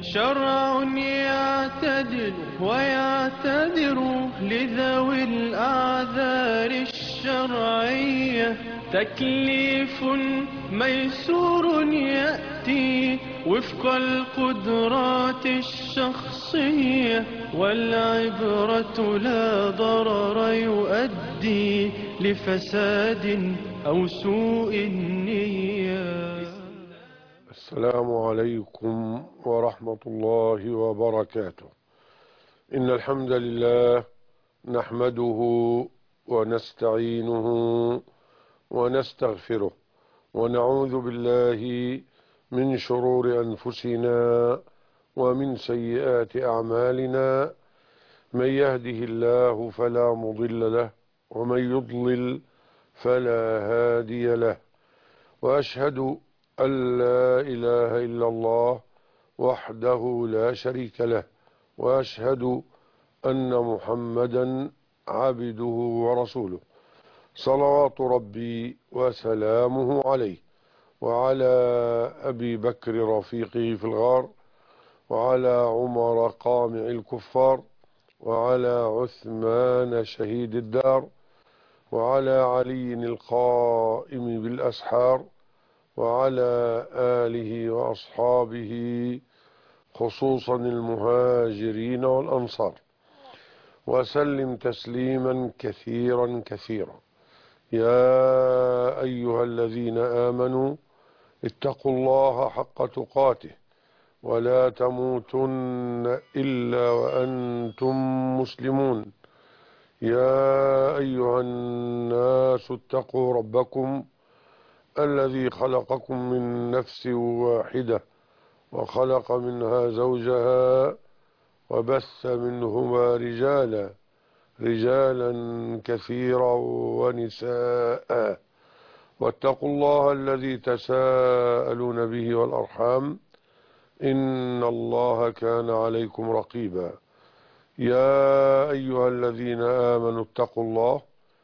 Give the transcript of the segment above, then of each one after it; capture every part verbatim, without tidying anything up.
شرع يعتدل ويعتذر لذوي الأعذار الشرعية، تكليف ميسور يأتي وفق القدرات الشخصية، والعبرة لا ضرر يؤدي لفساد أو سوء النية. السلام عليكم ورحمة الله وبركاته. إن الحمد لله نحمده ونستعينه ونستغفره، ونعوذ بالله من شرور أنفسنا ومن سيئات أعمالنا. من يهده الله فلا مضل له، ومن يضلل فلا هادي له. وأشهد أن لا إله إلا الله وحده لا شريك له، وأشهد أن محمدا عبده ورسوله، صلوات ربي وسلامه عليه، وعلى أبي بكر رفيقه في الغار، وعلى عمر قامع الكفار، وعلى عثمان شهيد الدار، وعلى علي القائم بالأسحار، وعلى آله وأصحابه خصوصا المهاجرين والأنصار، وسلم تسليما كثيرا كثيرا. يا أيها الذين آمنوا اتقوا الله حق تقاته ولا تموتن إلا وأنتم مسلمون. يا أيها الناس اتقوا ربكم الذي خلقكم من نفس واحدة، وخلق منها زوجها، وبث منهما رجالا رجالا كثيرا ونساء. واتقوا الله الذي تساءلون به والأرحام، إن الله كان عليكم رقيبا. يا أيها الذين آمنوا اتقوا الله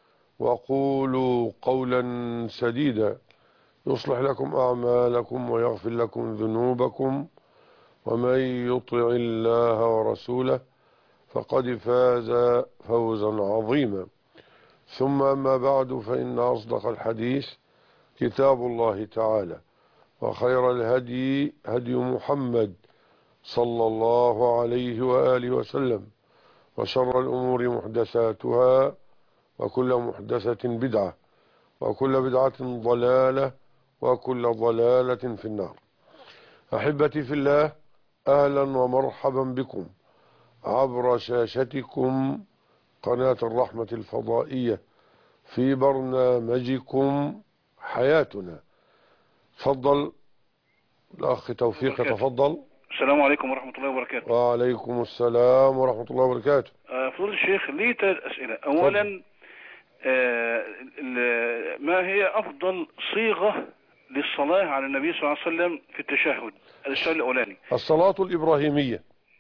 وقولوا قولا سديدا يصلح لكم أعمالكم ويغفر لكم ذنوبكم، ومن يطع الله ورسوله فقد فاز فوزا عظيما. ثم أما بعد، فإن أصدق الحديث كتاب الله تعالى، وخير الهدي هدي محمد صلى الله عليه وآله وسلم، وشر الأمور محدثاتها، وكل محدثة بدعة، وكل بدعة ضلالة، وكل ضلالة في النار. أحبتي في الله، أهلا ومرحبا بكم عبر شاشتكم قناة الرحمة الفضائية في برنامجكم حياتنا. تفضل الأخ توفيق، تفضل. السلام عليكم ورحمة الله وبركاته. وعليكم السلام ورحمة الله وبركاته. فضيلة الشيخ، لي ثلاث أسئلة. أولا، آه ما هي أفضل صيغة للصلاة على النبي صلى الله عليه وسلم في التشهد؟ السؤال الأولاني. الصلاة الإبراهيمية،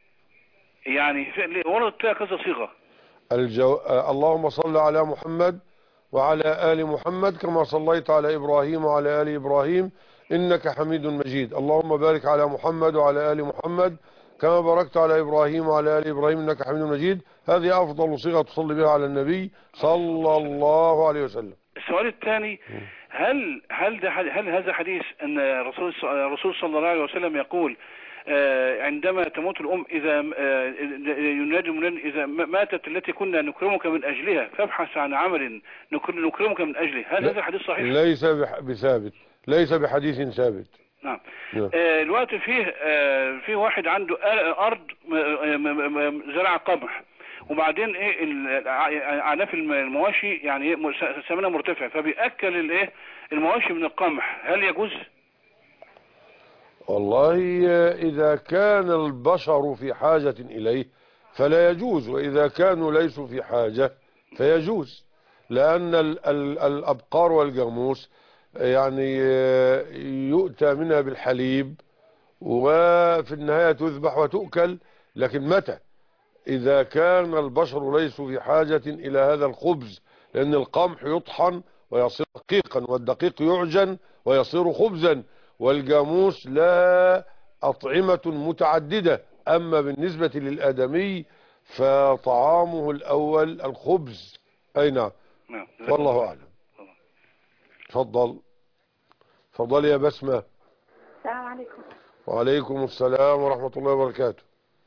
يعني وردت فيها كذا صيغة. الجو... آه اللهم صل على محمد وعلى آل محمد كما صليت على إبراهيم وعلى آل إبراهيم إنك حميد مجيد. اللهم بارك على محمد وعلى آل محمد كما باركت على إبراهيم وعلى آل إبراهيم إنك حميد مجيد. هذه أفضل صيغة تصلي بها على النبي صلى الله عليه وسلم. السؤال الثاني، هل هل ده هل هذا حديث أن الرسول الرسول صلى الله عليه وسلم يقول عندما تموت الأم إذا ينادي مناد إذا ماتت التي كنا نكرمك من أجلها فابحث عن عمل نكرمك من أجله، هل هذا الحديث صحيح؟ ليس بثابت، ليس بحديث ثابت. نعم. آه الوقت فيه آه فيه واحد عنده أرض زرع قمح، وبعدين ايه اعناف المواشي يعني ثمنها مرتفع، فبيأكل الايه المواشي من القمح، هل يجوز؟ والله إذا كان البشر في حاجة إليه فلا يجوز، وإذا كانوا ليسوا في حاجة فيجوز، لأن ال ال الأبقار والجاموس يعني يؤتى منها بالحليب وفي النهاية تذبح وتؤكل. لكن متى؟ إذا كان البشر ليسوا في حاجة إلى هذا الخبز، لأن القمح يطحن ويصير دقيقا، والدقيق يعجن ويصير خبزا، والجاموس لا أطعمة متعددة. أما بالنسبة للآدمي فطعامه الأول الخبز. أي نعم. نعم. والله أعلم. تفضل. تفضل يا بسمة. السلام عليكم. وعليكم السلام ورحمة الله وبركاته.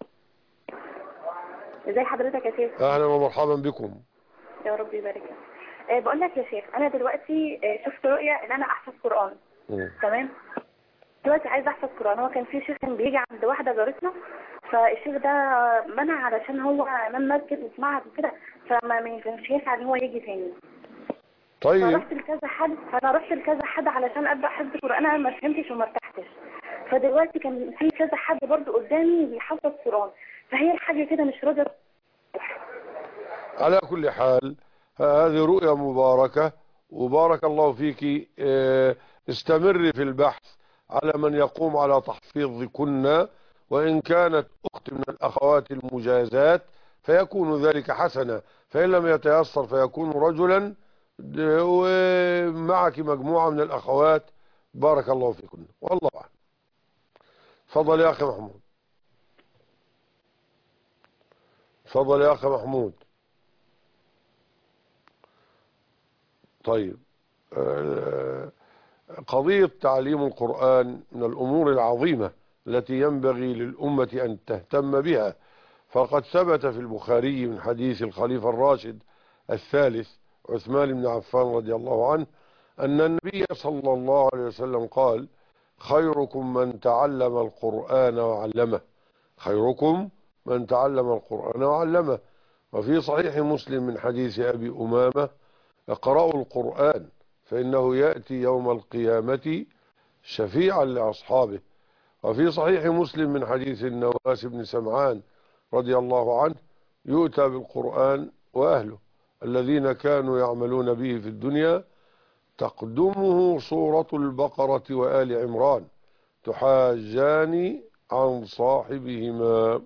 ازي حضرتك يا شيخ؟ أهلا ومرحبا بكم. يا رب يبارك لك. أه بقول لك يا شيخ، انا دلوقتي أه شفت رؤية ان انا احفظ قرآن. م. تمام. دلوقتي عايزه احفظ قرآن. هو كان في شيخ كان بيجي عند واحده جارتنا، فالشيخ ده منع علشان هو امام مسجد وفي معهد وكده، فما مش ينفع ان هو يجي تاني. طيب. فرحت لكذا حد فانا رحت لكذا حد علشان ابدا حفظ قرآن، انا ما فهمتش وما ارتحتش. فدلوقتي كان في كذا حد برضو قدامي بيحفظ قرآن، فهي الحاجه كده مش راضيه. على كل حال هذه رؤيا مباركة وبارك الله فيك. استمر في البحث على من يقوم على تحفيظكن، وإن كانت أخت من الأخوات المجازات فيكون ذلك حسنا، فإن لم يتيسر فيكون رجلا ومعك مجموعة من الأخوات. بارك الله فيكن والله أعلم. تفضل يا أخي محمود. تفضل يا أخي محمود. طيب. قضية تعليم القرآن من الأمور العظيمة التي ينبغي للأمة أن تهتم بها، فقد ثبت في البخاري من حديث الخليفة الراشد الثالث عثمان بن عفان رضي الله عنه أن النبي صلى الله عليه وسلم قال: خيركم من تعلم القرآن وعلمه. خيركم من تعلم القرآن وعلمه. وفي صحيح مسلم من حديث أبي أمامة: اقرأوا القرآن فإنه يأتي يوم القيامة شفيعا لأصحابه. وفي صحيح مسلم من حديث النواس بن سمعان رضي الله عنه: يؤتى بالقرآن وأهله الذين كانوا يعملون به في الدنيا تقدمه سورة البقرة وآل عمران تحاجان عن صاحبهما.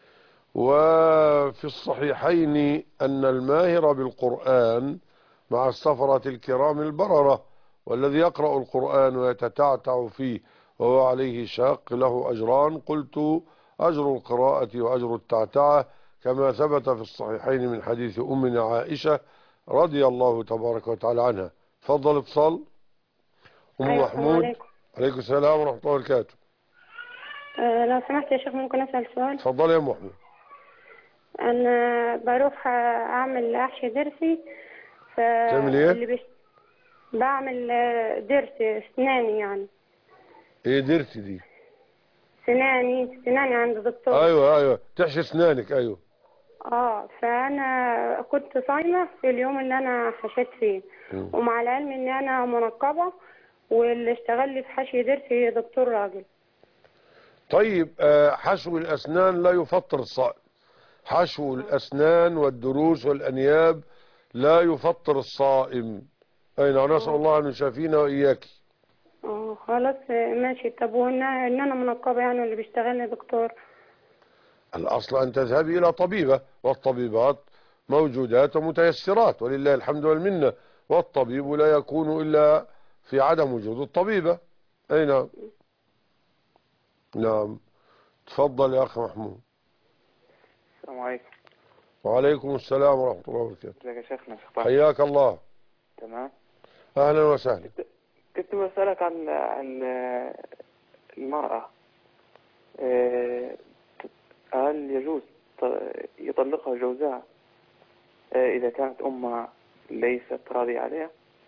وفي الصحيحين أن الماهر بالقرآن مع السفرة الكرام البررة، والذي يقرأ القرآن ويتتعتع فيه وهو عليه شاق له أجران. قلت: أجر القراءة وأجر التعتعة، كما ثبت في الصحيحين من حديث أمنا عائشة رضي الله تبارك وتعالى عنها. تفضل اتصال. أم أيوة. محمود. عليكم. عليكم السلام ورحمة الله وبركاته. أه لو سمحت يا شيخ ممكن أسأل سؤال؟ تفضل يا أم محمود. أنا بروح أعمل أحشي ضرسي. تعمل إيه؟ اللي بيش... بعمل ضرس سناني يعني. إيه ضرسي دي؟ سناني سناني عند دكتور. أيوة أيوة تحشي أسنانك. أيوة. اه فأنا كنت صايمة في اليوم اللي أنا حشيت فيه، م. ومع العلم إن أنا منقبة، واللي اشتغل لي في حشي ضرسي دكتور راجل. طيب. حشو الأسنان لا يفطر الصائم. حشو الأسنان والدروس والأنياب لا يفطر الصائم. أين نسأل الله أن يشافينا وإياك. اه خلاص ماشي. طب وإن إن أنا منقبة يعني اللي بيشتغل لي دكتور؟ الأصل أن تذهبي إلى طبيبة، والطبيبات موجودات ومتيسرات ولله الحمد والمنة، والطبيب لا يكون إلا في عدم وجود الطبيبة. أي نعم. نعم. تفضل يا أخي محمود. السلام عليكم. وعليكم السلام ورحمة الله وبركاته. ازيك يا شيخنا؟ شيخ حياك الله. تمام. أهلا وسهلا. كنت بسألك عن عن المرأة، إيه، هل يجوز يطلقها جوزها إذا كانت أمها ليست راضية عليها؟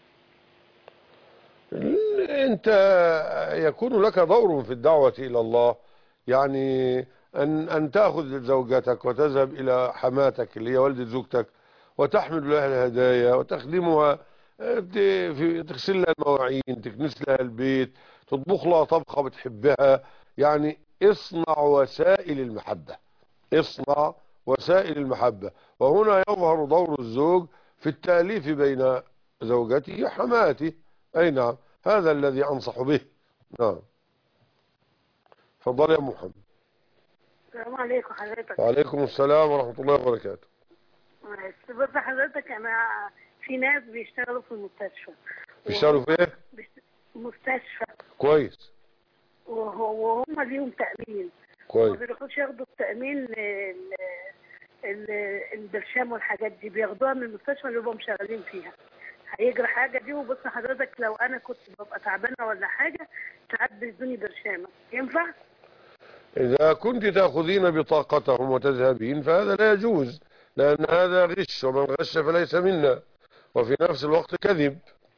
أنت يكون لك دور في الدعوة إلى الله، يعني أن أن تأخذ زوجتك وتذهب إلى حماتك اللي هي والدة زوجتك وتحمل لها الهدايا وتخدمها، تغسل لها المواعين، تكنس لها البيت، تطبخ لها طبخة بتحبها. يعني اصنع وسائل المحبة. اصنع وسائل المحبة. وهنا يظهر دور الزوج في التأليف بين زوجته وحماته. أي نعم. هذا الذي أنصح به. نعم. تفضل يا محمد. السلام عليكم حضرتك. وعليكم السلام ورحمة الله وبركاته. بص حضرتك، أنا في ناس بيشتغلوا في المستشفى. بيشتغلوا في إيه؟ مستشفى. كويس. وهو- وهم ليهم تأمين. ما كويس. بيروحوش ياخدوا التأمين ال- ال- البرشام والحاجات دي، بياخدوها من المستشفى اللي هم شغالين فيها. هيجرى حاجة دي، وبص حضرتك لو أنا كنت ببقى تعبانة ولا حاجة ساعات بيدوني برشامة، ينفع؟ إذا كنت تأخذين بطاقتهم وتذهبين فهذا لا يجوز، لأن هذا غش، ومن غش فليس منا، وفي نفس الوقت كذب.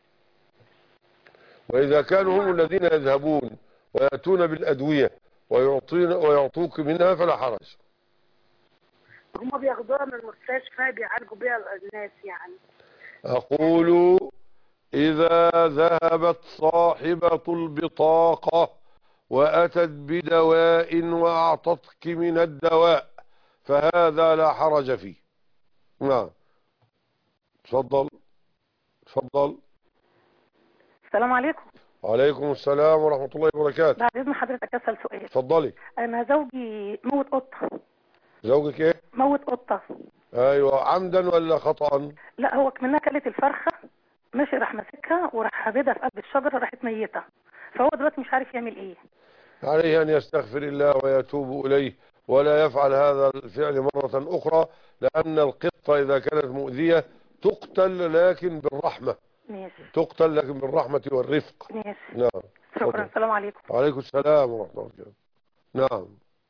وإذا كانوا هم الذين يذهبون ويأتون بالأدوية ويعطين ويعطوك منها فلا حرج. هم بياخدوها من المستشفى بيعالجوا بيها الناس يعني. أقول إذا ذهبت صاحبة البطاقة وأتت بدواء وأعطتك من الدواء فهذا لا حرج فيه. نعم. تفضل تفضل. السلام عليكم. وعليكم السلام ورحمة الله وبركاته. بعد إذن حضرتك أسأل سؤال. تفضلي. أنا زوجي موت قطة. زوجك إيه؟ موت قطة. أيوة، عمدا ولا خطأ؟ لا، هو كمنها كلت الفرخة، ماشي، راح ماسكها وراح حابدها في قلب الشجرة، راحت ميتة، فهو دلوقتي مش عارف يعمل إيه. عليه أن يستغفر الله ويتوب إليه ولا يفعل هذا الفعل مرة أخرى، لأن القطة إذا كانت مؤذية تقتل لكن بالرحمة. ماشي. تقتل لكن بالرحمة والرفق. ماشي. نعم. شكرا. السلام عليكم. وعليكم السلام ورحمة الله وبركاته. نعم.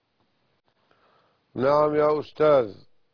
نعم يا أستاذ.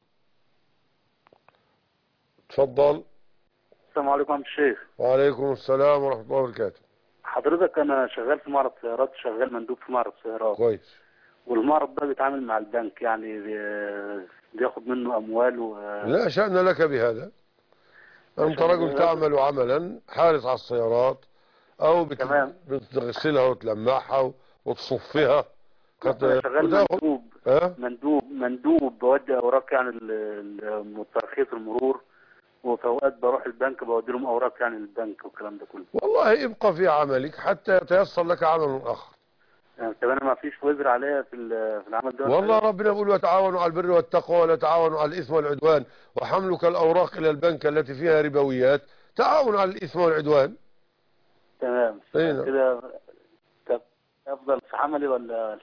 تفضل. السلام عليكم يا الشيخ. وعليكم السلام ورحمة الله وبركاته. حضرتك أنا شغال في معرض سيارات، شغال مندوب في معرض سيارات. كويس. والمعرض ده بيتعامل مع البنك، يعني بي- بياخد منه أموال و... لا شأن لك بهذا. أنت رجل تعمل عملا حارس على السيارات، أو بت... بتغسلها وتلمعها وتصفها. أنا شغال مندوب. أه؟ مندوب مندوب بودي أوراق يعني ال- ترخيص المرور، وفي أوقات بروح البنك بودي لهم أوراق يعني البنك والكلام ده كله. والله ابقى في عملك حتى يتيسر لك عمل آخر. يعني طب أنا ما فيش وزر عليا في في العمل ده؟ والله ربنا يقول وتعاونوا على البر والتقوى ولا تعاونوا على الإثم والعدوان، وحملك الأوراق إلى البنك التي فيها ربويات تعاون على الإثم والعدوان. تمام. كده طب أفضل في عملي ولا؟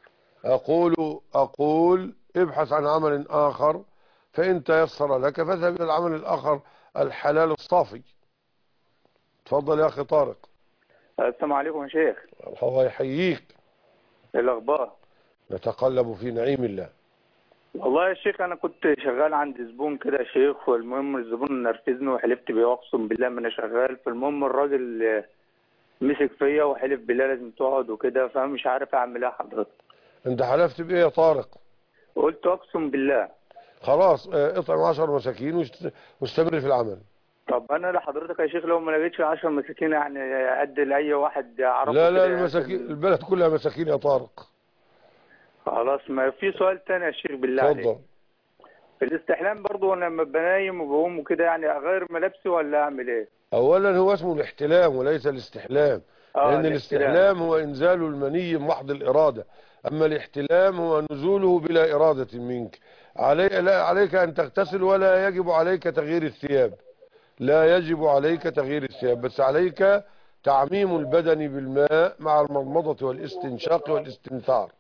أقول أقول ابحث عن عمل آخر، فإن تيسر لك فاذهب إلى العمل الآخر الحلال الصافي. تفضل يا أخي طارق. السلام عليكم يا شيخ. الله يحييك. ايه الأخبار؟ نتقلب في نعيم الله. والله يا شيخ أنا كنت شغال عند زبون كده يا شيخ، والمهم الزبون نرفزني وحلفت بيه أقسم بالله ما أنا شغال، فالمهم الراجل مسك فيا وحلف بالله لازم تقعد وكده، فمش عارف أعمل إيه حضرتك. أنت حلفت بإيه يا طارق؟ قلت أقسم بالله. خلاص اطعم عشر مساكين واستمر في العمل. طب أنا لحضرتك يا شيخ لو ما لقيتش عشر مساكين يعني أدي لأي واحد أعرفه؟ لا لا المساكين البلد كلها مساكين يا طارق. خلاص. ما في سؤال تاني يا شيخ بالله عليك. اتفضل. في الاستحلام برضه أنا لما بنايم وبقوم وكده يعني أغير ملابسي ولا أعمل إيه؟ أولا هو اسمه الاحتلام وليس الاستحلام، آه لأن الاستحلام هو إنزال المني محض الإرادة، أما الاحتلام هو نزوله بلا إرادة منك. علي لا عليك أن تغتسل ولا يجب عليك تغيير الثياب، لا يجب عليك تغيير الثياب، بس عليك تعميم البدن بالماء مع المضمضة والاستنشاق والاستنثار.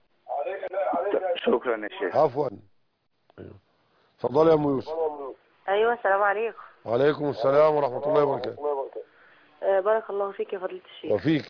شكرا يا شيخ. عفوا. تفضل يا أم يوسف. ايوه السلام عليكم. وعليكم السلام ورحمة الله وبركاته. آه بارك الله فيك يا فضيلة الشيخ. وفيك.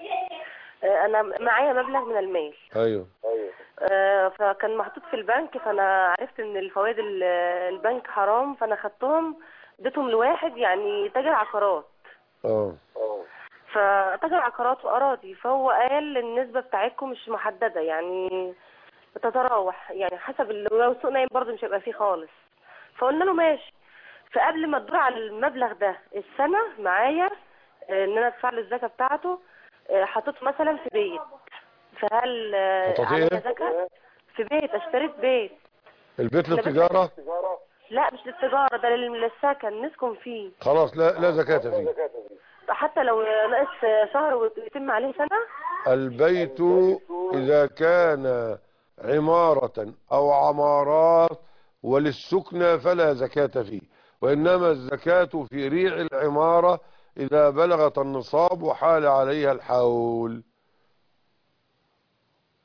آه انا معايا مبلغ من المال. ايوه. آه فكان محطوط في البنك، فانا عرفت ان الفوائد البنك حرام، فانا خدتهم اديتهم لواحد يعني تاجر عقارات. اه فتاجر عقارات واراضي، فهو قال النسبة بتاعتكم مش محددة، يعني بتتراوح يعني حسب، لو سوق نايم برضه مش هيبقى فيه خالص. فقلنا له ماشي. فقبل ما تدور على المبلغ ده السنة معايا ان انا ادفع له الزكاة بتاعته، حطيته مثلا في بيت، فهل عليا زكاة؟ في بيت، اشتريت بيت. البيت للتجارة؟ لا مش للتجارة، ده للسكن نسكن فيه. خلاص لا لا زكاة فيه. حتى لو ناقص شهر ويتم عليه سنة؟ البيت إذا كان عمارة أو عمارات وللسكنى فلا زكاة فيه، وإنما الزكاة في ريع العمارة إذا بلغت النصاب وحال عليها الحول.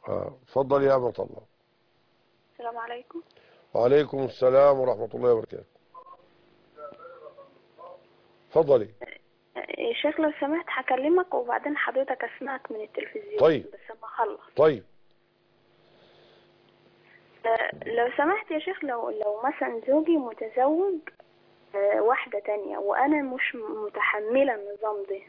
اه اتفضل يا أمة الله. السلام عليكم. وعليكم السلام ورحمة الله وبركاته. اتفضلي. يا شيخ لو سمحت هكلمك وبعدين حضرتك اسمعك من التلفزيون. طيب. بس اما اخلص. طيب. لو سمحت يا شيخ، لو لو مثلا زوجي متزوج واحدة تانية وأنا مش متحملة النظام ده،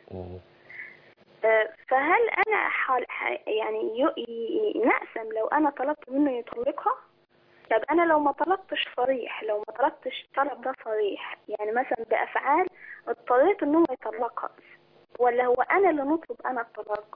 فهل أنا حال يعني نقسم لو أنا طلبت منه يطلقها؟ طب أنا لو ما طلبتش صريح، لو ما طلبتش الطلب ده صريح، يعني مثلا بأفعال اضطريت إنه يطلقها، ولا هو أنا اللي نطلب أنا الطلاق؟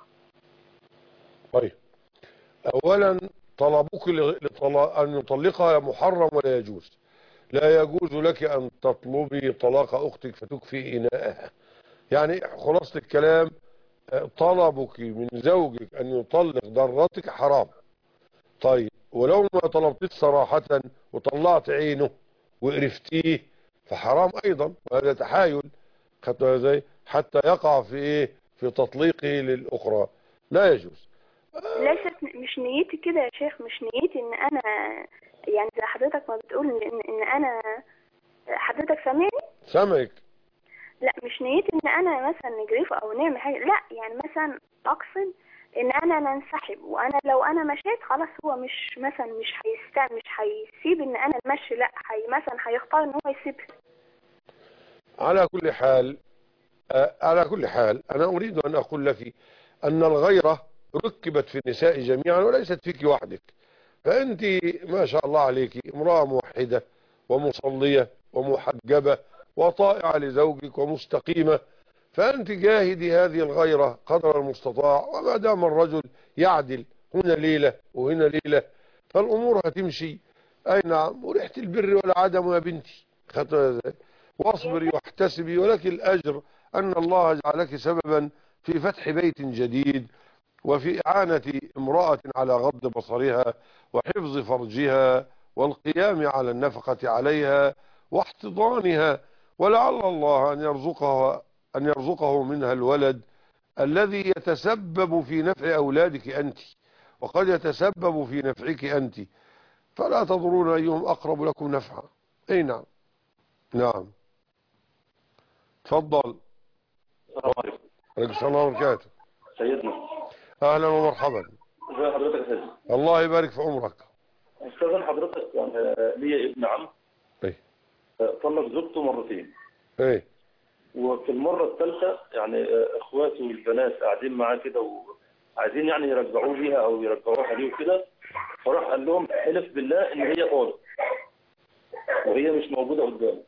طيب، أولا طلبك أن يطلقها محرم ولا يجوز. لا يجوز لك أن تطلبي طلاق أختك فتكفي إناءها. يعني خلاصة الكلام، طلبك من زوجك أن يطلق ضرتك حرام. طيب، ولو ما طلبتيه صراحة وطلعت عينه وقرفتيه فحرام أيضا، وهذا تحايل زي حتى يقع في إيه؟ في تطليقه للأخرى، لا يجوز. ليست مش نيتي كده يا شيخ، مش نيتي ان انا يعني زي حضرتك ما بتقول ان, إن انا حضرتك سامعني؟ سامعك. لا مش نيتي ان انا مثلا نجريف او نعمل حاجه، لا يعني مثلا اقصد ان انا ننسحب، وانا لو انا مشيت خلاص هو مش مثلا مش هيست مش هيسيب ان انا المشي، لا هي مثلا هيختار ان هو يسيب. على كل حال على كل حال انا اريد ان اقول لك ان الغيرة ركبت في النساء جميعا وليست فيك وحدك. فانت ما شاء الله عليك امرأة موحدة ومصلية ومحجبة وطائعة لزوجك ومستقيمة، فأنت جاهدي هذه الغيرة قدر المستطاع، وما دام الرجل يعدل هنا ليلة وهنا ليلة فالأمور هتمشي. أي نعم، وريحة البر والعدم يا بنتي، واصبري واحتسبي ولك الأجر أن الله جعلك سببا في فتح بيت جديد وفي إعانة امرأة على غض بصرها وحفظ فرجها والقيام على النفقة عليها واحتضانها، ولعل الله أن يرزقها أن يرزقه منها الولد الذي يتسبب في نفع أولادك أنت، وقد يتسبب في نفعك أنت، فلا تضرون أيهم أقرب لكم نفعا. أي نعم. نعم تفضل. السلام عليكم. عليكم السلام وبركاته. سيدنا أهلا ومرحبا. ازي حضرتك يا سيدنا؟ الله يبارك في عمرك. استاذن حضرتك، يعني ليا ابن عم ايه طلق زوجته مرتين، ايه وفي المرة الثالثة يعني اخواته البنات قاعدين معاه كده وعايزين يعني يرجعوه ليها او يرجعوها ليه وكده، فراح قال لهم حلف بالله ان هي طالق وهي مش موجودة قدامه.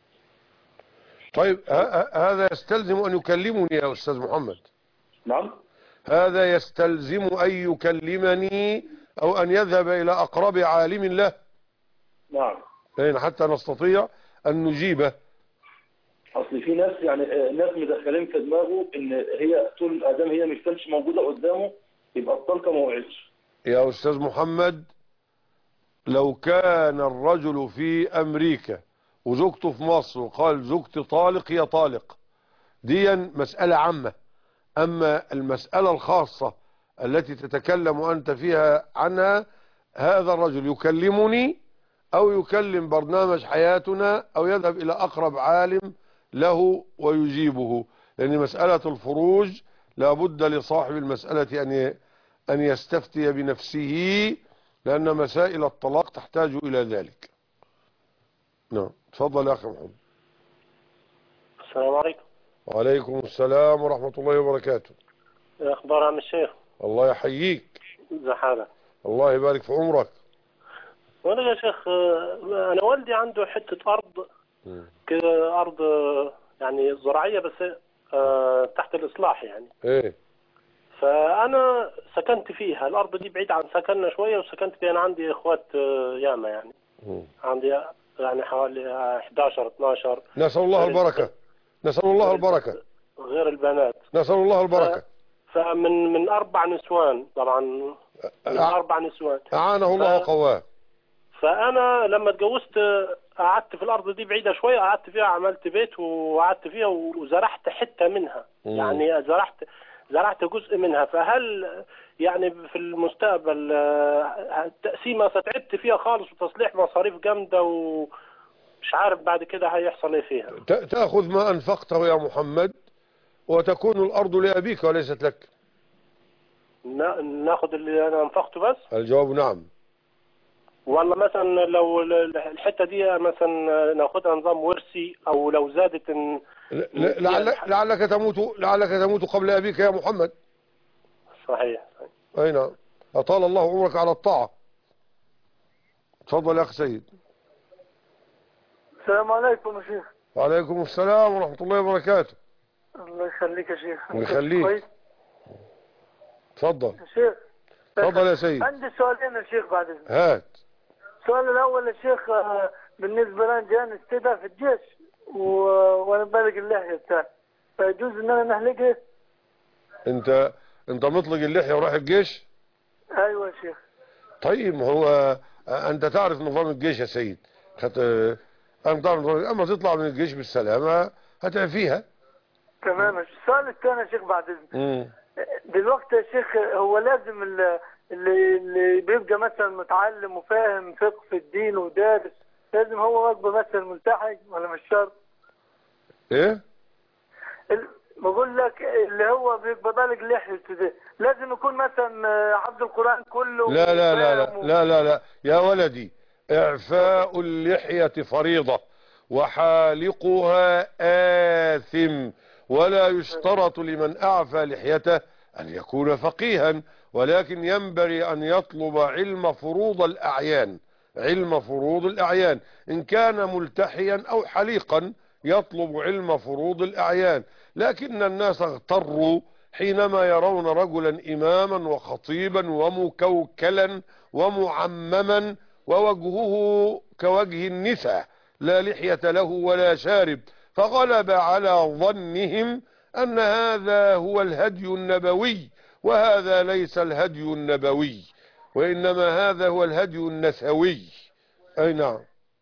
طيب هذا يستلزم ان يكلمني يا استاذ محمد. نعم. هذا يستلزم ان يكلمني او ان يذهب الى اقرب عالم له. نعم. لان حتى نستطيع ان نجيبه. اصل في ناس يعني ناس مدخلين في دماغه ان هي طول الادام هي مش كانتش موجوده قدامه يبقى الطلقه ما وقعتش. يا استاذ محمد، لو كان الرجل في امريكا وزوجته في مصر وقال زوجتي طالق هي طالق، دي مسألة عامة. اما المسألة الخاصة التي تتكلم انت فيها عنها، هذا الرجل يكلمني او يكلم برنامج حياتنا او يذهب الى اقرب عالم له ويجيبه، لان مسألة الفروج لابد لصاحب المسألة ان ان يستفتي بنفسه، لان مسائل الطلاق تحتاج الى ذلك. نعم تفضل يا اخي محمد. السلام عليكم. وعليكم السلام ورحمة الله وبركاته. يا اخبار عم الشيخ؟ الله يحييك. ازي حالك؟ الله يبارك في عمرك. وانا يا شيخ انا والدي عنده حتة ارض كده، ارض يعني زراعية بس تحت الاصلاح يعني. ايه. فانا سكنت فيها، الارض دي بعيد عن سكننا شوية وسكنت فيها. انا عندي اخوات ياما يعني. م. عندي يعني حوالي احداشر اتناشر. نسأل الله البركة. نسأل الله البركة. غير البنات. نسأل الله البركة. فمن من اربع نسوان طبعا، من أ... اربع نسوان. اعانه الله وقواه. ف... فانا لما اتجوزت قعدت في الارض دي بعيدة شوية، قعدت فيها عملت بيت وقعدت فيها وزرعت حتة منها. م. يعني زرعت زرعت جزء منها، فهل يعني في المستقبل آه، تقسيمة ستعبت فيها خالص وتصليح مصاريف جامدة ومش عارف بعد كده هيحصل ايه فيها؟ ت- تأخذ ما أنفقته يا محمد وتكون الأرض لأبيك وليست لك. نا- ناخد اللي انا انفقته بس؟ الجواب نعم. ولا مثلا لو ال- الحتة دي مثلا ناخدها نظام ورثي، او لو زادت ان ل- ل- لعلك, لعلك تموت لعلك تموت قبل أبيك يا محمد. صحيح. أي نعم. أطال الله عمرك على الطاعة. تفضل يا أخي سيد. السلام عليكم يا شيخ. وعليكم السلام ورحمة الله وبركاته. الله يخليك يا شيخ. ويخليك. كويس. تفضل. يا شيخ. تفضل يا سيد. عندي سؤالين يا شيخ بعد اذنك. هات. السؤال الاول يا شيخ، آه، بالنسبه لنا جاني استدعاء في الجيش و... وانا بالغ اللحيه بتاعي، فيجوز ان انا نهلكها؟ انت انت مطلق اللحية ورايح الجيش؟ ايوه يا شيخ. طيب ما هو انت تعرف نظام الجيش يا سيد. خط... انت تعرف نظام... اما تطلع من الجيش بالسلامة هتعفيها. تمام. السؤال الثاني يا شيخ بعد اذنك. مم. دلوقتي يا شيخ هو لازم اللي, اللي بيبقى مثلا متعلم وفاهم فقه في الدين ودارس لازم هو يبقى مثلا ملتحي ولا مش شرط؟ ايه؟ ال- بقول لك اللي هو بيبقى بالغ لحيته ده لازم يكون مثلا حافظ القرآن كله. لا لا لا لا وفاهم و- لا لا لا يا ولدي، إعفاء اللحية فريضة وحالقها آثم، ولا يشترط لمن أعفى لحيته أن يكون فقيها، ولكن ينبغي أن يطلب علم فروض الأعيان. علم فروض الأعيان إن كان ملتحيا أو حليقا يطلب علم فروض الأعيان. لكن الناس اغتروا حينما يرون رجلا إماما وخطيبا ومكوكلا ومعمما ووجهه كوجه النساء لا لحية له ولا شارب، فغلب على ظنهم أن هذا هو الهدي النبوي، وهذا ليس الهدي النبوي، وإنما هذا هو الهدي النسوي. أي نعم.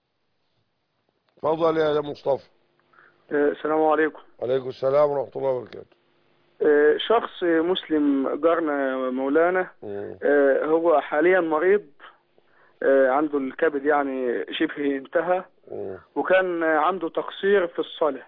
تفضل يا مصطفى. السلام عليكم. عليكم السلام ورحمة الله وبركاته. آه، شخص مسلم جارنا مولانا، آه، هو حاليا مريض، آه، عنده الكبد يعني شبه انتهى، وكان عنده تقصير في الصلاة،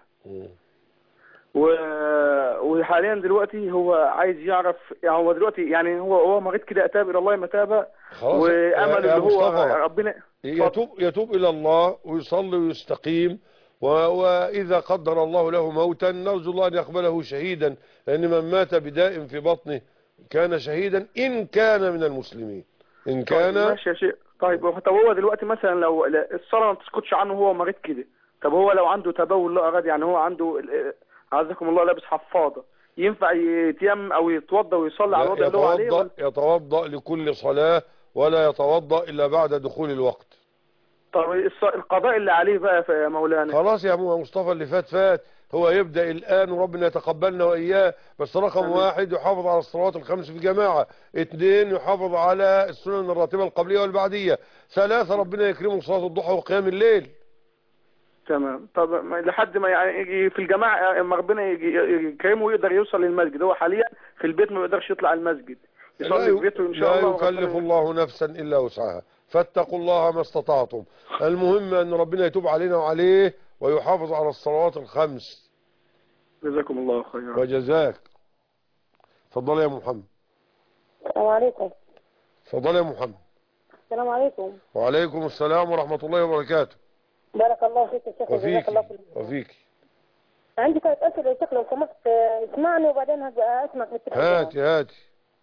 و- وحاليا دلوقتي هو عايز يعرف، يعني هو دلوقتي يعني هو هو مريض كده، اتاب الى الله متابة، خلاص وامل يا اللي هو مصطفى، ربنا يتوب يتوب إلى الله ويصلي ويستقيم، و- وإذا قدر الله له موتا نرجو الله أن يقبله شهيدا، لأن من مات بداء في بطنه كان شهيدا إن كان من المسلمين. إن كان طيب ماشي يا شيخ. طيب طب هو دلوقتي مثلا لو الصلاة ما بتسكتش عنه وهو مريض كده، طب هو لو عنده تبول لا أراد، يعني هو عنده عزكم الله لابس حفاضة، ينفع يتيم أو يتوضى ويصلي على الوضع اللي هو عليه؟ يتوضأ, يتوضأ لكل صلاة ولا يتوضأ إلا بعد دخول الوقت. طب الص- القضاء اللي عليه بقى يا مولانا؟ خلاص يا أبو مصطفى، اللي فات فات، هو يبدأ الآن وربنا يتقبلنا وإياه. بس رقم آمين. واحد يحافظ على الصلوات الخمس في جماعة، اثنين يحافظ على السنن الراتبة القبلية والبعدية، ثلاثة ربنا يكرمه صلاة الضحى وقيام الليل. تمام. طب ما- لحد ما يعني يجي في الجماعة اما ربنا يجي- يكرمه ويقدر يوصل للمسجد، هو حاليا في البيت ما يقدرش يطلع المسجد، لا يصلي في بيته إن شاء لا الله. يكلف وربنا- الله نفسا إلا وسعها، فاتقوا الله ما استطعتم. المهم أن ربنا يتوب علينا وعليه ويحافظ على الصلوات الخمس. جزاكم الله خيرا. وجزاك. تفضل يا محمد. السلام عليكم. تفضل يا محمد. السلام عليكم. وعليكم السلام ورحمة الله وبركاته. بارك الله فيك يا شيخ وجزاك الله وفيك خير. وفيك. عندي ثلاث أسئلة يا شيخ لو سمحت، آه، اسمعني وبعدين هبقى أسمعك في التلفزيون. هاتي هاتي.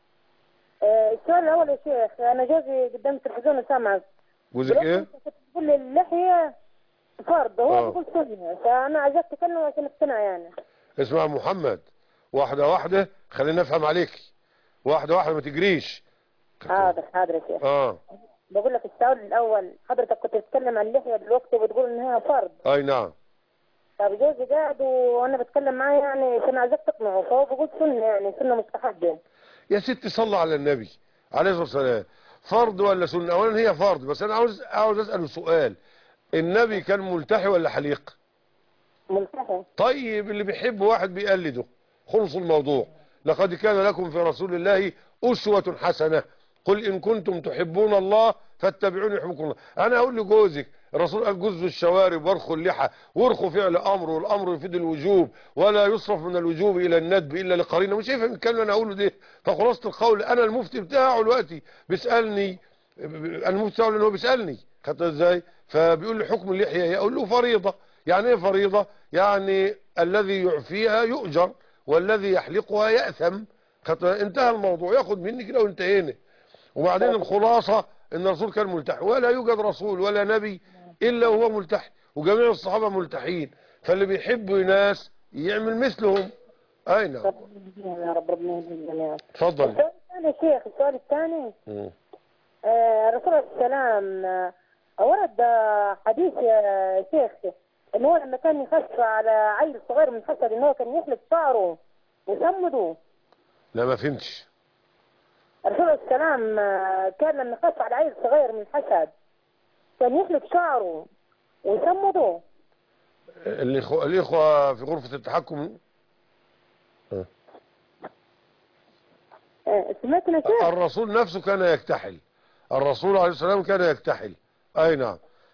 آه، السؤال الأول يا شيخ، أنا جوزي قدام التلفزيون وسامعك. جوزك إيه؟ بتقول لي اللحية فرض، هو آه. بيقول سنة، فأنا عايزك تكلم عشان اقتنع يعني. اسمع محمد، واحدة واحدة، خلينا نفهم عليك، واحدة واحدة ما تجريش. حاضر حاضر يا شيخ. اه بقول لك السؤال الأول، حضرتك كنت بتتكلم عن اللحية دلوقتي وبتقول إن هي فرض. اي نعم. طب جوزي قاعد وأنا بتكلم معاه يعني عشان عايزك تقنعه، فهو بيقول سنة يعني سنة مستحبة. يا ستي صلى على النبي عليه الصلاة والسلام، فرض ولا سنة؟ اولا هي فرض، بس انا عاوز عاوز اسأل سؤال، النبي كان ملتحي ولا حليق؟ ملتحي. طيب اللي بيحب واحد بيقلده، خلص الموضوع. لقد كان لكم في رسول الله أسوة حسنة، قل إن كنتم تحبون الله فاتبعوني يحبكم الله. أنا أقول لجوزك الرسول قال جزوا الشوارب وارخوا اللحى، وارخوا فعل أمر، والأمر يفيد الوجوب، ولا يصرف من الوجوب إلى الندب إلا لقرينه. مش يفهم الكلام اللي أنا أقوله ده. فخلاصة القول أنا المفتي بتاعه دلوقتي بيسألني، أنا المفتي بتاعه لأنه بيسألني خدت إزاي؟ فبيقول لي حكم اللحية، أقول له فريضة. يعني إيه فريضة؟ يعني الذي يعفيها يؤجر والذي يحلقها يأثم. انتهى الموضوع، ياخد مني كده وانتهينا. وبعدين الخلاصة ان الرسول كان ملتحي، ولا يوجد رسول ولا نبي الا هو ملتحي، وجميع الصحابة ملتحين، فاللي بيحبوا ناس يعمل مثلهم. اي نعم. يا رب ربنا يهدينا. اتفضل. السؤال الثاني يا شيخ، السؤال الثاني آه الرسول عليه السلام آه ورد آه حديث يا شيخ ان هو لما كان يخش على عيل صغير من حسد ان هو كان يحلق شعره ويسمده. لا ما فهمتش. الرسول عليه السلام كان لما يخش على عيل صغير من حسد كان يحلق شعره ويسمده. الإخوة الإخوة في غرفة التحكم. سمعتنا شيخ؟ الرسول نفسه كان يكتحل، الرسول عليه السلام كان يكتحل. أي نعم.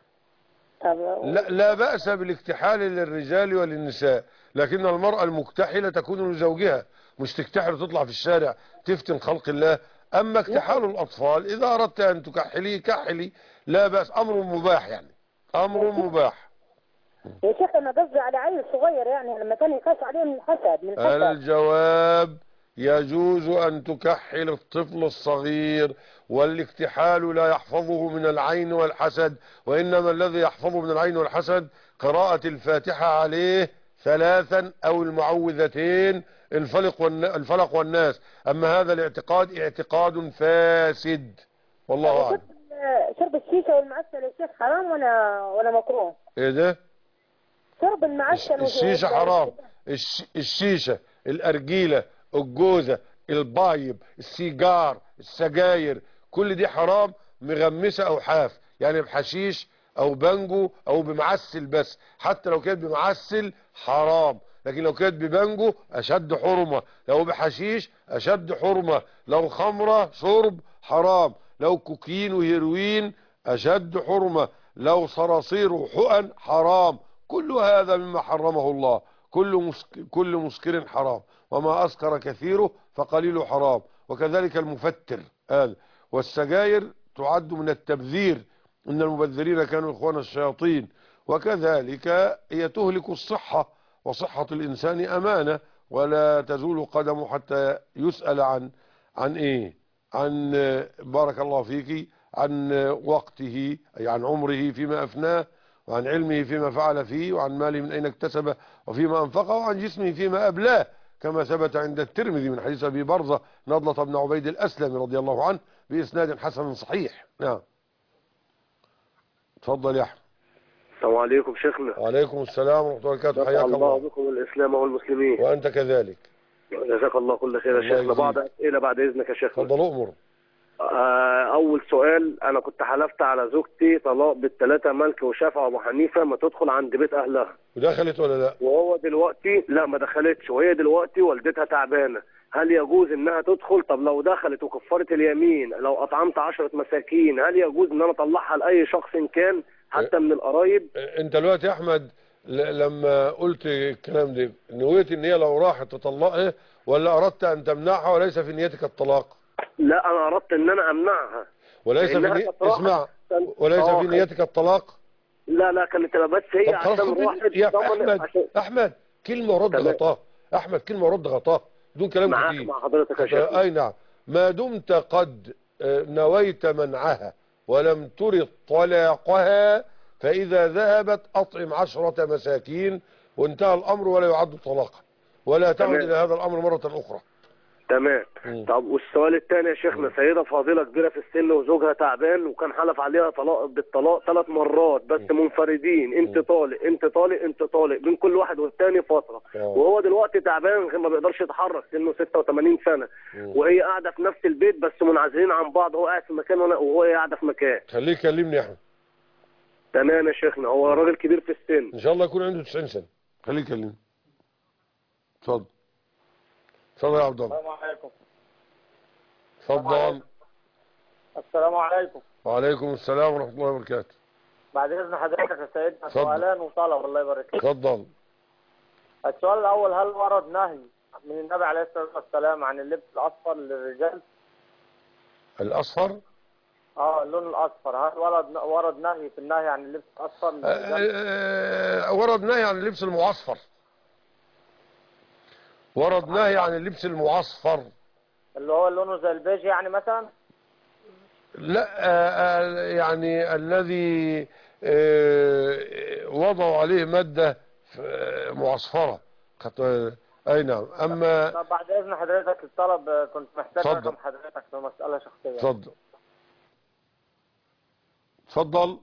لا, لا بأس بالاكتحال للرجال وللنساء، لكن المرأة المكتحلة تكون لزوجها، مش تكتحل وتطلع في الشارع تفتن خلق الله. أما اكتحال الأطفال إذا أردت أن تكحلي كحلي، لا بأس، أمر مباح، يعني أمر مباح. يا شيخ أنا قصدي على عيل صغير، يعني لما كان يخاف عليه من الحسد من الحسد. الجواب يجوز أن تكحل الطفل الصغير، والاكتحال لا يحفظه من العين والحسد، وإنما الذي يحفظه من العين والحسد قراءة الفاتحة عليه ثلاثا أو المعوذتين الفلق الفلق والناس. أما هذا الاعتقاد اعتقاد فاسد والله أعلم. شرب الشيشة والمعسل يا شيخ حرام ولا ولا مكروه؟ إيه ده؟ شرب المعسل الشيشة حرام. الشيشة، الأرجيلة، الجوزة، البايب، السيجار، السجاير، كل دي حرام، مغمسة أو حاف، يعني بحشيش أو بانجو أو بمعسل بس. حتى لو كانت بمعسل حرام، لكن لو كانت ببانجو أشد حرمة، لو بحشيش أشد حرمة، لو خمرة شرب حرام، لو كوكين وهيروين أشد حرمة، لو صراصير وحقن حرام. كل هذا مما حرمه الله. كل مسك... كل مسكر حرام، وما أسكر كثيره فقليله حرام، وكذلك المفتر هذا. والسجاير تعد من التبذير، إن المبذرين كانوا إخوان الشياطين. وكذلك هي تهلك الصحة، وصحة الإنسان أمانة، ولا تزول قدمه حتى يسأل عن عن إيه؟ عن بارك الله فيك، عن وقته، أي عن عمره فيما أفناه، وعن علمه فيما فعل فيه، وعن ماله من أين اكتسبه وفيما أنفقه، وعن جسمه فيما أبلاه، كما ثبت عند الترمذي من حديث أبي برزة نضلة بن عبيد الأسلمي رضي الله عنه بإسناد حسن صحيح. نعم. تفضل يا أحمد. السلام عليكم شيخنا. وعليكم السلام ورحمة الله وبركاته. حياك الله. الله بكم الإسلام والمسلمين. وأنت كذلك. جزاك الله كل خير يا شيخنا. بعض أسئلة بعد إذنك يا شيخنا. تفضل أمر. أول سؤال، أنا كنت حلفت على زوجتي طلاق بالثلاثة مالك وشافعي وأبو حنيفة ما تدخل عند بيت أهلها. ودخلت ولا لا؟ وهو دلوقتي لا ما دخلتش، وهي دلوقتي والدتها تعبانة، هل يجوز إنها تدخل؟ طب لو دخلت وكفرت اليمين لو أطعمت عشرة مساكين، هل يجوز إن أنا أطلعها لأي شخص كان حتى من القرايب؟ أنت دلوقتي يا أحمد لما قلت الكلام ده نويت إن هي لو راحت تطلقها، ولا أردت أن تمنعها وليس في نيتك الطلاق؟ لا أنا أردت إن أنا أمنعها. وليس في ني... اسمع وليس أوه. في نيتك الطلاق؟ لا لا كانت بس هي عشان روحت يا أحمد عشان... أحمد كلمة رد غطاه. أحمد كلمة رد غطاه بدون كلام معاك كتير. مع حضرتك يا شيخ. أي نعم. ما دمت قد نويت منعها ولم ترد طلاقها، فإذا ذهبت أطعم عشرة مساكين وانتهى الأمر، ولا يعد طلاقا، ولا تعود إلى هذا الأمر مرة أخرى. تمام. طب والسؤال الثاني يا شيخنا، سيدة فاضلة كبيرة في السن وزوجها تعبان وكان حلف عليها طلاق بالطلاق ثلاث مرات بس م. منفردين، انت طالق انت طالق انت طالق بين كل واحد والثاني فترة. أوه. وهو دلوقتي تعبان ما بيقدرش يتحرك، سنه ستة وثمانين سنة. م. وهي قاعدة في نفس البيت بس منعزلين عن بعض، هو قاعد في مكان وهو قاعدة في مكان. خليه يكلمني يا احمد. تمام يا شيخنا. هو راجل كبير في السن ان شاء الله يكون عنده تسعين سنة. خليه يكلمني. اتفضل. اتفضل يا عبد الله. السلام عليكم. اتفضل. السلام عليكم. وعليكم السلام ورحمة الله وبركاته. بعد إذن حضرتك يا سيدنا اتفضل. سؤالان وطلب الله يبارك فيك. اتفضل. السؤال الأول، هل ورد نهي من النبي عليه الصلاة والسلام عن اللبس الأصفر للرجال؟ الأصفر؟ اه اللون الأصفر، هل ورد ورد نهي في النهي عن اللبس الأصفر للرجال؟ آه، ورد نهي عن اللبس المعصفر. ورد نهي عن اللبس المعصفر اللي هو لونه زي البيج يعني مثلا؟ لا، آه، يعني الذي آه، وضعوا عليه مادة آه، معصفرة. اي نعم. اما طب بعد اذن حضرتك الطلب كنت محتاج اتفضل. رقم حضرتك في مسألة شخصية. اتفضل. اتفضل.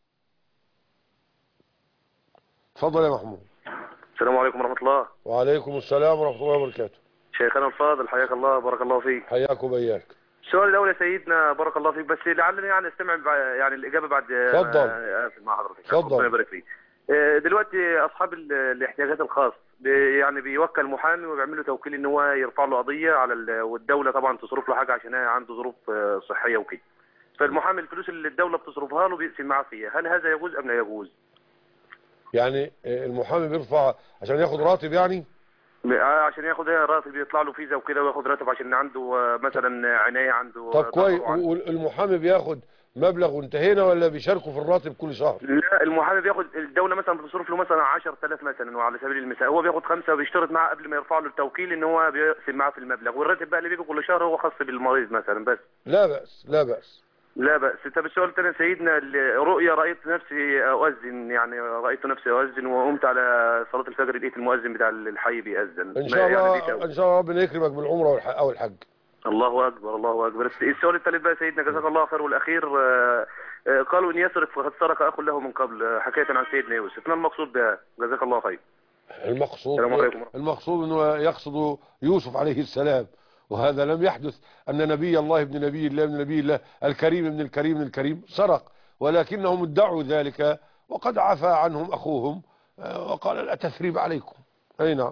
اتفضل يا محمود. السلام عليكم ورحمة الله. وعليكم السلام ورحمة الله وبركاته. شيخنا الفاضل حياك الله بارك الله فيك. حياك وبياك. السؤال الأول يا سيدنا بارك الله فيك، بس لعلني يعني استمع يعني الإجابة بعد. اتفضل. آسف مع حضرتك. اتفضل. ربنا يبارك فيك. دلوقتي أصحاب الاحتياجات الخاص بي يعني بيوكل محامي وبيعمل له توكيل إن هو يرفع له قضية على والدولة طبعا تصرف له حاجة عشان عنده ظروف صحية وكده. فالمحامي الفلوس اللي الدولة بتصرفها له بيقسم معاه فيها، هل هذا يجوز أم لا يجوز؟ يعني المحامي بيرفع عشان ياخد راتب يعني؟ عشان ياخد راتب يطلع له فيزا وكده وياخد راتب عشان عنده مثلا عناية عنده. طب كويس. والمحامي بياخد مبلغ وانتهينا ولا بيشاركوا في الراتب كل شهر؟ لا المحامي بياخد الدولة مثلا بتصرف له مثلا عشرة آلاف مثلا وعلى سبيل المثال هو بياخد خمسة وبيشترط معاه قبل ما يرفع له التوكيل ان هو بيقسم معاه في المبلغ، والراتب بقى اللي بيجي كل شهر هو خاص بالمريض مثلا بس. لا بأس لا بأس. لا بأس. طب السؤال الثاني سيدنا، الرؤيا رأيت نفسي أؤذن، يعني رأيت نفسي أؤذن وقمت على صلاة الفجر لقيت المؤذن بتاع الحي بيأذن. إن شاء الله يعني ان شاء الله ربنا يكرمك بالعمرة أو الحج. الله أكبر الله أكبر. السؤال الثالث بقى سيدنا جزاك الله خير، والأخير قالوا إن يسرق فقد سرق أخ له من قبل، حكاية عن سيدنا يوسف، ما المقصود بها؟ جزاك الله خير. المقصود المقصود أنه يقصد يوسف عليه السلام، وهذا لم يحدث أن نبي الله ابن نبي الله ابن نبي الله الكريم ابن الكريم ابن الكريم سرق، ولكنهم ادعوا ذلك وقد عفى عنهم أخوهم وقال لا تثريب عليكم. أي نعم.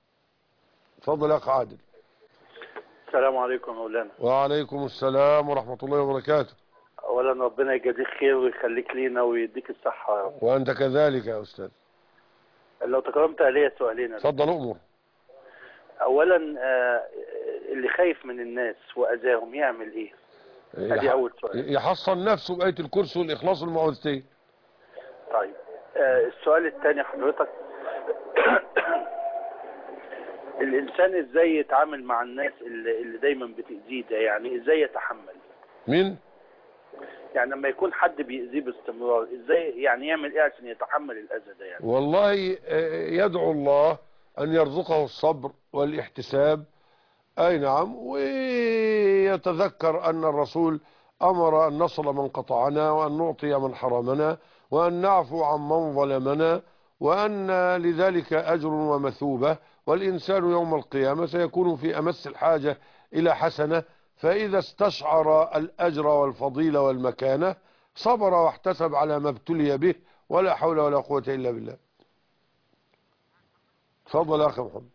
تفضل يا أخ عادل. السلام عليكم مولانا. وعليكم السلام ورحمة الله وبركاته. أولا ربنا يجازيك خير ويخليك لينا ويديك الصحة يا رب. وأنت كذلك يا أستاذ. لو تكرمت علي سؤالين. تفضل أمر. أولا اللي خايف من الناس وأذاهم يعمل إيه؟ هذه أول سؤال. يحصن نفسه بآية الكرسي والإخلاص والمعوذتين. طيب السؤال الثاني حضرتك الإنسان إزاي يتعامل مع الناس اللي, اللي دايما بتأذيه ده، يعني إزاي يتحمل؟ مين؟ يعني لما يكون حد بيأذيه باستمرار ازاي يعني يعمل ايه عشان يتحمل الأذى ده يعني؟ والله يدعو الله أن يرزقه الصبر والاحتساب. أي نعم. ويتذكر أن الرسول أمر أن نصل من قطعنا وأن نعطي من حرمنا وأن نعفو عن من ظلمنا وأن لذلك أجر ومثوبة، والإنسان يوم القيامة سيكون في أمس الحاجة إلى حسنة، فإذا استشعر الأجر والفضيلة والمكانة صبر واحتسب على ما ابتلي به، ولا حول ولا قوة إلا بالله. تفضل يا أخي محمد.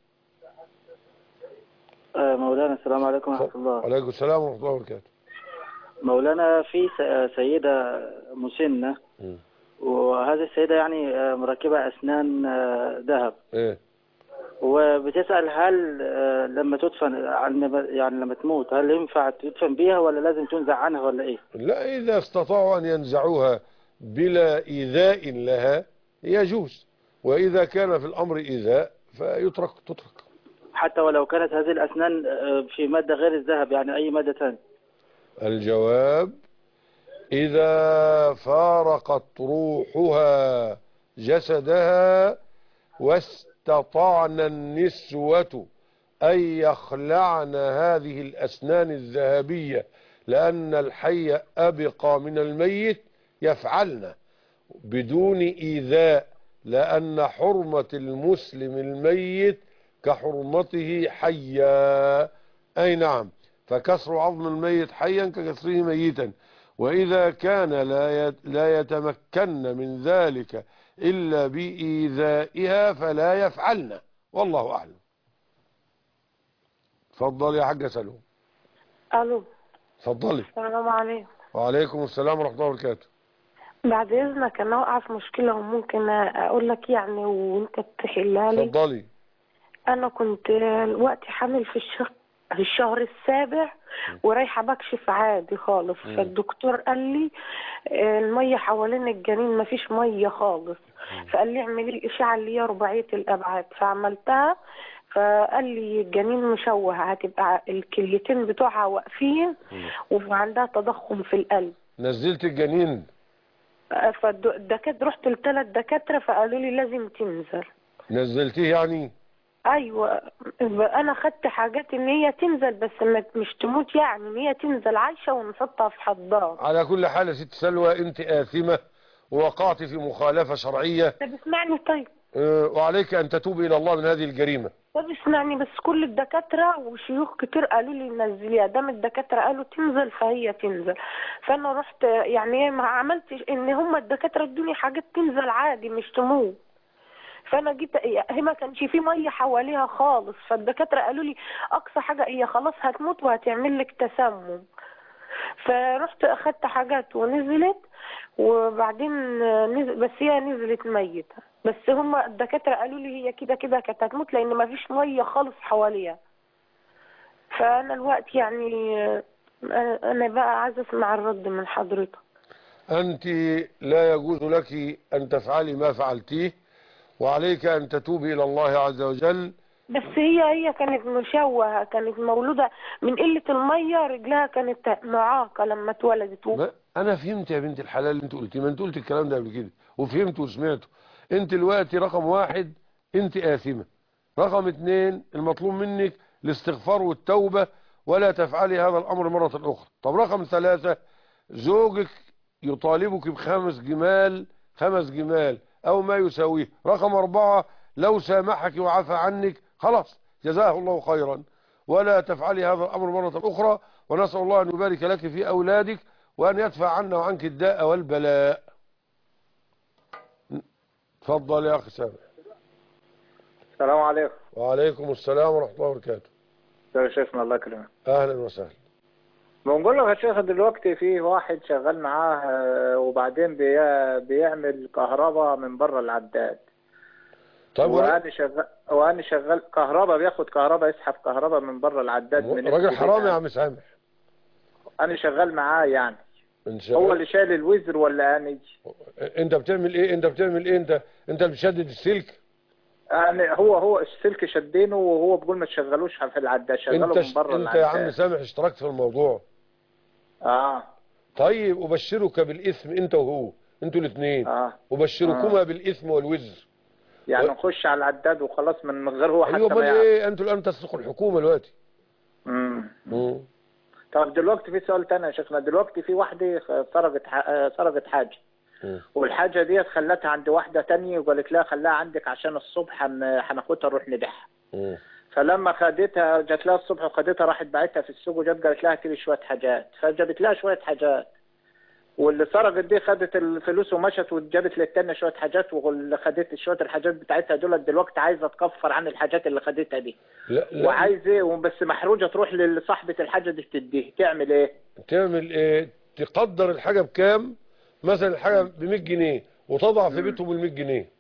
مولانا السلام عليكم ورحمة الله. وعليكم السلام ورحمة الله وبركاته. مولانا في سيدة مسنة م. وهذه السيدة يعني مركبة أسنان ذهب. إيه؟ وبتسأل هل لما تدفن يعني لما تموت هل ينفع تدفن بيها ولا لازم تنزع عنها ولا ايه؟ لا، إذا استطاعوا أن ينزعوها بلا إيذاء لها يجوز، وإذا كان في الأمر إيذاء فيترك تترك. حتى ولو كانت هذه الأسنان في مادة غير الذهب، يعني أي مادة ثانية؟ الجواب إذا فارقت روحها جسدها واستطعن النسوة أن يخلعن هذه الأسنان الذهبية لأن الحي أبقى من الميت يفعلن بدون إيذاء، لأن حرمة المسلم الميت كحرمته حيا. أي نعم. فكسر عظم الميت حيا ككسره ميتا، وإذا كان لا يتمكن من ذلك إلا بإيذائها فلا يفعلن، والله أعلم. اتفضلي يا حاجة سلوم. الو. اتفضلي. السلام عليكم. وعليكم السلام ورحمة الله وبركاته. بعد اذنك انا واقعه في مشكله وممكن اقول لك يعني وانت تحلها لي. اتفضلي. انا كنت وقتي حامل في الشهر في الشهر السابع ورايحه بكشف عادي خالص. مم. فالدكتور قال لي الميه حوالين الجنين مفيش ميه خالص. فقال لي اعملي الاشعه اللي هي رباعيه الابعاد. فعملتها فقال لي الجنين مشوه، هتبقى الكليتين بتوعها واقفين وعندها تضخم في القلب. نزلت الجنين؟ فالدكاتره رحت لثلاث دكاتره فقالوا لي لازم تنزل. نزلتيه يعني؟ ايوه انا خدت حاجات ان هي تنزل بس مش تموت، يعني ان هي تنزل عايشه ونحطها في حضان. على كل حال يا ست سلوى انت آثمة ووقعت في مخالفة شرعية. طب اسمعني طيب. أه وعليك ان تتوبي الى الله من هذه الجريمة. طب اسمعني بس، كل الدكاتره وشيوخ كتير قالوا لي نزليها، دام الدكاتره قالوا تنزل فهي تنزل. فانا رحت يعني ما عملتش ان هم الدكاتره ادوني حاجات تنزل عادي مش تموت. فانا جيت هي ما كانش في ميه حواليها خالص، فالدكاتره قالوا لي اقصى حاجه هي خلاص هتموت وهتعمل لك تسمم. فرحت اخدت حاجات ونزلت وبعدين نزل بس هي نزلت ميته، بس هم الدكاتره قالوا لي هي كده كده كانت هتموت لان ما فيش ميه خالص حواليها. فانا الوقت يعني انا بقى عايزه اسمع الرد من حضرتك. انت لا يجوز لك ان تفعلي ما فعلتيه، وعليك أن تتوبي إلى الله عز وجل. بس هي هي كانت مشوهة، كانت مولودة من قلة المية، رجلها كانت معاقة لما اتولدت. ما أنا فهمت يا بنت الحلال اللي أنت قلتيه، ما أنت قلت الكلام ده قبل كده وفهمت وسمعته. أنت دلوقتي رقم واحد أنت آثمة، رقم اثنين المطلوب منك الاستغفار والتوبة ولا تفعلي هذا الأمر مرة أخرى. طب رقم ثلاثة زوجك يطالبك بخمس جمال خمس جمال أو ما يساويه. رقم أربعة لو سامحك وعفى عنك خلاص جزاه الله خيرا، ولا تفعلي هذا الأمر مرة أخرى. ونسأل الله أن يبارك لك في أولادك وأن يدفع عنا وعنك الداء والبلاء. تفضل يا أخي سامح. السلام عليكم. وعليكم السلام ورحمة الله وبركاته. يا شيخنا الله يكرمك. أهلا وسهلا. بنقول لك يا شيخ دلوقتي في واحد شغال معاه وبعدين بي- بيعمل كهرباء من بره العداد. طيب وانا شغال وانا شغال كهرباء، بياخد كهرباء يسحب كهرباء من بره العداد. من راجل حرام يا عم سامح. انا شغال معاه يعني. إن شاء هو الله. اللي شايل الوزر ولا انا؟ انت بتعمل ايه انت بتعمل ايه انت انت بتشدد السلك؟ يعني هو هو السلك شدينه وهو بيقول ما تشغلوش في العداد، شغله انت من بره انت العداد. يا عم سامح اشتركت في الموضوع. اه طيب أبشرك بالإثم أنت وهو، أنتوا الاثنين. اه أبشركما آه. بالإثم والوزر. يعني و... نخش على العداد وخلاص من من غير هو حتى أيوة ما امال يعرف. إيه أنتوا الآن تسرقوا الحكومة دلوقتي. امم طب دلوقتي في سؤال تاني يا شيخنا. دلوقتي في واحدة سرقت ح- سرقت حاجة، والحاجة ديت خلتها عند واحدة تانية وقالت لها خليها عندك عشان الصبح هن- هناخدها نروح نبيعها. فلما خدتها جات لها الصبح وخدتها راحت باعتها في السوق وجت قالت لها كلي شوية حاجات، فجابت لها شوية حاجات، واللي سرقت دي خدت الفلوس ومشت وجابت للتانية شوية حاجات، واللي خدت شوية الحاجات بتاعتها دول دلوقتي عايزة تكفر عن الحاجات اللي خدتها دي. لا لا وعايزة بس محروجة تروح لصاحبة الحاجة دي تديه، تعمل ايه؟ تعمل إيه؟ تقدر الحاجة بكام؟ مثلا الحاجة ب مية جنيه وتضع في بيته بال مية جنيه.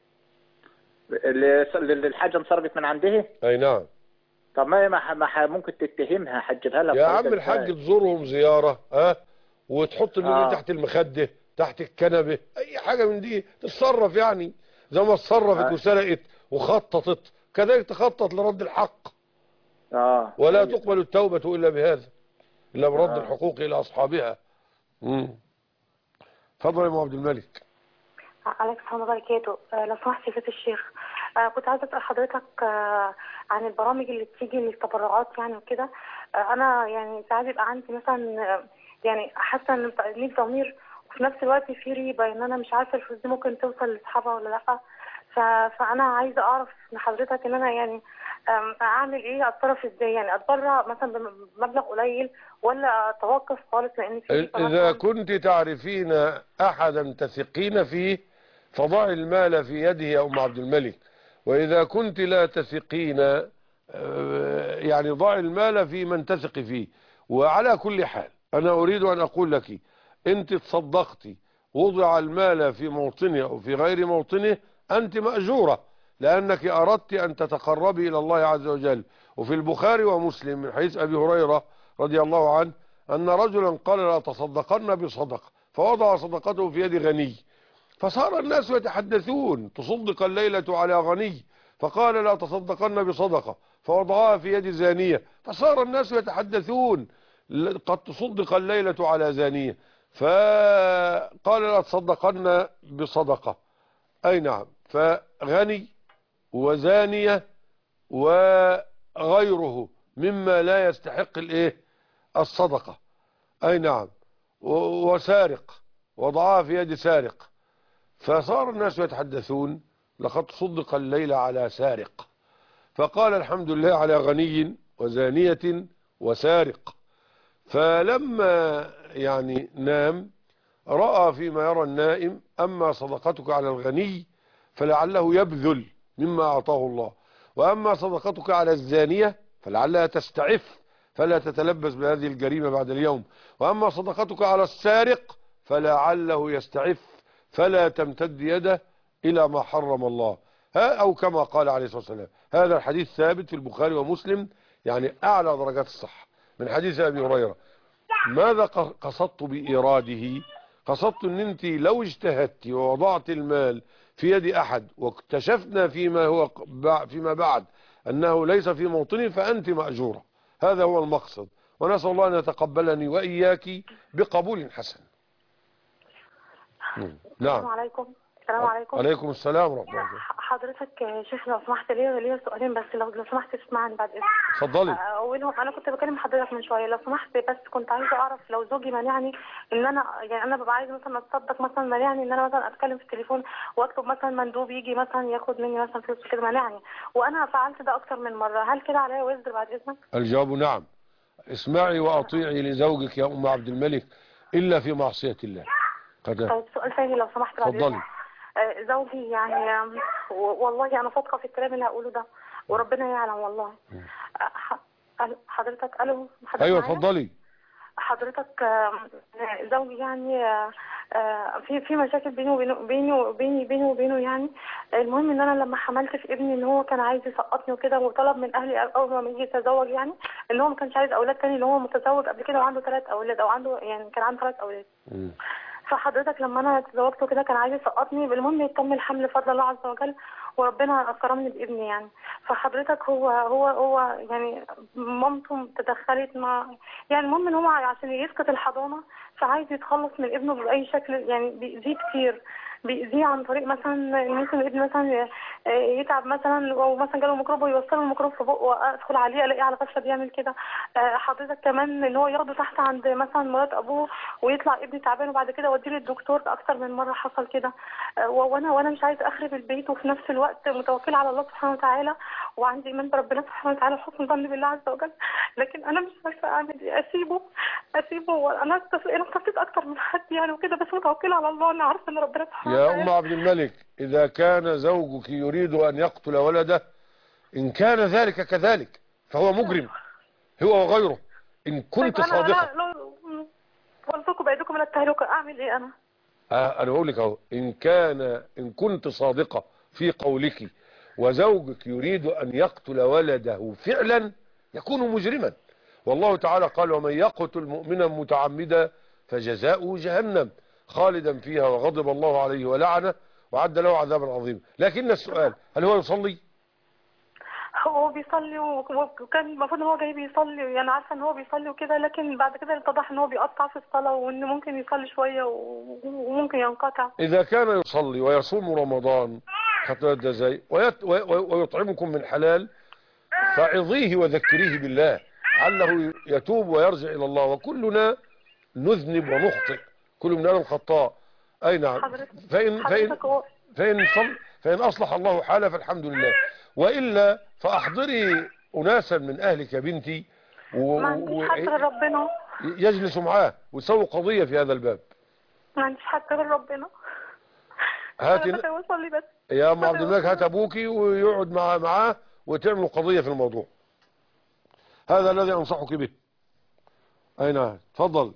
اللي اللي الحاجة انسرقت من عندها؟ أي نعم. طب ما هي ما ما ممكن تتهمها هتجيبها لها يا بطريقة عم الحاج إزاي؟ تزورهم زيارة ها وتحط المية آه. تحت المخدة تحت الكنبة، أي حاجة من دي تتصرف يعني زي ما اتصرفت آه. وسرقت وخططت كذلك تخطط لرد الحق. اه ولا تقبل التوبة إلا بهذا، إلا برد آه. الحقوق إلى أصحابها. امم اتفضل يا أم عبد الملك. عليك السلام وبركاته. آه، لو سمحت يا سيدي الشيخ، آه، كنت عايزه اسال حضرتك آه، عن البرامج اللي بتيجي للتبرعات يعني وكده. آه، انا يعني ساعات بيبقى عندي مثلا آه، يعني حاسه ان تأنيب ضمير وفي نفس الوقت في ريبه ان انا مش عارفه الفلوس دي ممكن توصل لاصحابها ولا لا. ف- فانا عايزه اعرف من حضرتك ان انا يعني آم، اعمل ايه، اتصرف ازاي، يعني اتبرع مثلا بمبلغ قليل ولا اتوقف خالص لان في ريبة إذا مثلاً؟ كنت تعرفين أحدا تثقين فيه فضعي المال في يده يا أم عبد الملك، وإذا كنت لا تثقين يعني ضع المال في من تثق فيه. وعلى كل حال أنا أريد أن أقول لك أنت تصدقتي وضع المال في موطنه أو في غير موطنه أنت مأجورة، لأنك أردت أن تتقربي إلى الله عز وجل. وفي البخاري ومسلم من حديث أبي هريرة رضي الله عنه أن رجلا قال لا تصدقن بصدقة، فوضع صدقته في يد غني، فصار الناس يتحدثون تصدق الليلة على غني، فقال لا تصدقن بصدقة، فوضعها في يد زانية، فصار الناس يتحدثون قد تصدق الليلة على زانية، فقال لا تصدقن بصدقة. أي نعم، فغني وزانية وغيره مما لا يستحق الايه الصدقة. أي نعم، وسارق وضعها في يد سارق، فصار الناس يتحدثون لقد صدق الليل على سارق، فقال الحمد لله على غني وزانية وسارق. فلما يعني نام رأى فيما يرى النائم أما صدقتك على الغني فلعله يبذل مما أعطاه الله، وأما صدقتك على الزانية فلعلها تستعف فلا تتلبس بهذه الجريمة بعد اليوم، وأما صدقتك على السارق فلعله يستعف فلا تمتد يده إلى ما حرم الله، ها أو كما قال عليه الصلاة والسلام. هذا الحديث ثابت في البخاري ومسلم، يعني أعلى درجات الصحة من حديث أبي هريرة. ماذا قصدت بإراده؟ قصدت أن أنت لو اجتهدت ووضعت المال في يد أحد واكتشفنا فيما هو فيما بعد أنه ليس في موطنه فأنت مأجورة، هذا هو المقصد. ونسأل الله أن يتقبلني وإياك بقبول حسن. نعم. السلام عليكم. السلام عليكم. عليكم السلام ورحمة الله. حضرتك يا شيخ لو سمحت لي ليا سؤالين بس، لو لو سمحت تسمعني بعد اذنك. اتفضلي. اولهم انا كنت بكلم حضرتك من شويه، لو سمحت بس كنت عايزه اعرف لو زوجي مانعني ان انا يعني انا ببقى عايزه مثلا اتصدق، مثلا مانعني ان انا مثلا اتكلم في التليفون واطلب مثلا مندوب يجي مثلا ياخد مني مثلا فلوس كده، مانعني وانا فعلت ده اكتر من مره، هل كده عليا وزر بعد اذنك؟ الجواب نعم. اسمعي واطيعي لزوجك يا ام عبد الملك الا في معصيه الله. طيب سؤال ثاني لو سمحت بعد اذنك. زوجي يعني والله انا صادقه في الكلام اللي هقوله ده وربنا يعلم والله. حضرتك الو حضرتك ايوه اتفضلي. حضرتك زوجي يعني في في مشاكل بيني وبينه بيني وبيني بيني وبينه يعني. المهم ان انا لما حملت في ابني ان هو كان عايز يسقطني وكده، وطلب من اهلي اول ما يجي يتزوج يعني ان هو ما كانش عايز اولاد تاني، ان هو متزوج قبل كده وعنده ثلاث اولاد او عنده يعني كان عنده ثلاث اولاد. م. فحضرتك لما انا اتزوجته كده كان عايز يسقطني، المهم يكمل الحمل بفضل الله عز وجل وربنا اكرمني بابني يعني. فحضرتك هو هو هو يعني مامته تدخلت مع يعني المهم ان هو عشان يسقط الحضانه فعايز يتخلص من ابنه باي شكل، يعني بيأذيه كتير، بيأذيه عن طريق مثلا ممكن الابن مثلا يتعب مثلا او مثلا جاله ميكروب ويوصله الميكروب في بقه وادخل عليه الاقيه على فشل بيعمل كده. حضرتك كمان ان هو ياخده تحت عند مثلا مرات ابوه ويطلع ابني تعبان وبعد كده اوديه للدكتور، اكتر من مره حصل كده. وانا وانا مش عايزه اخرب البيت وفي نفس الوقت متوكله على الله سبحانه وتعالى وعندي ايمان بربنا سبحانه وتعالى وحسن ظن بالله عز وجل، لكن انا مش عارفه اعمل ايه، اسيبه اسيبه انا انا استفدت اكتر من حد يعني وكده، بس متوكله على الله، انا عارفه ان ربنا سبحانه يا وتعالى. ام عبد الملك اذا كان زوجك يريد ان يقتل ولده ان كان ذلك كذلك فهو مجرم هو وغيره. ان كنت طيب صادقه انا وارزقكم بايدكم من التهلكه، اعمل ايه انا؟ آه انا بقول لك اهو، ان كان ان كنت صادقه في قولك وزوجك يريد ان يقتل ولده فعلا يكون مجرما، والله تعالى قال ومن يقتل مؤمنا متعمدا فجزاؤه جهنم خالدا فيها وغضب الله عليه ولعنه وعد له عذابا عظيما. لكن السؤال هل هو يصلي؟ هو بيصلي وكان المفروض ان هو جاي بيصلي، يعني عارفه ان هو بيصلي وكده، لكن بعد كده اتضح ان هو بيقطع في الصلاه وان ممكن يصلي شويه وممكن ينقطع. اذا كان يصلي ويصوم رمضان هتبدا ازاي ويطعمكم من حلال فعظيه وذكريه بالله عله يتوب ويرجع الى الله، وكلنا نذنب ونخطئ، كل من آدم خطاء. اي نعم. فإن, فإن, فإن, صل فإن أصلح الله حاله فالحمد لله، وإلا فأحضري أناسا من أهلك يا بنتي و... ما عنديش حد غير ربنا يجلسوا معاه ويسووا قضية في هذا الباب. ما عنديش حد غير ربنا. هاتي بس يا أم عبد الملك هات أبوكي ويقعد مع معاه وتعملوا قضية في الموضوع. هذا الذي أنصحك به. أي نعم، تفضل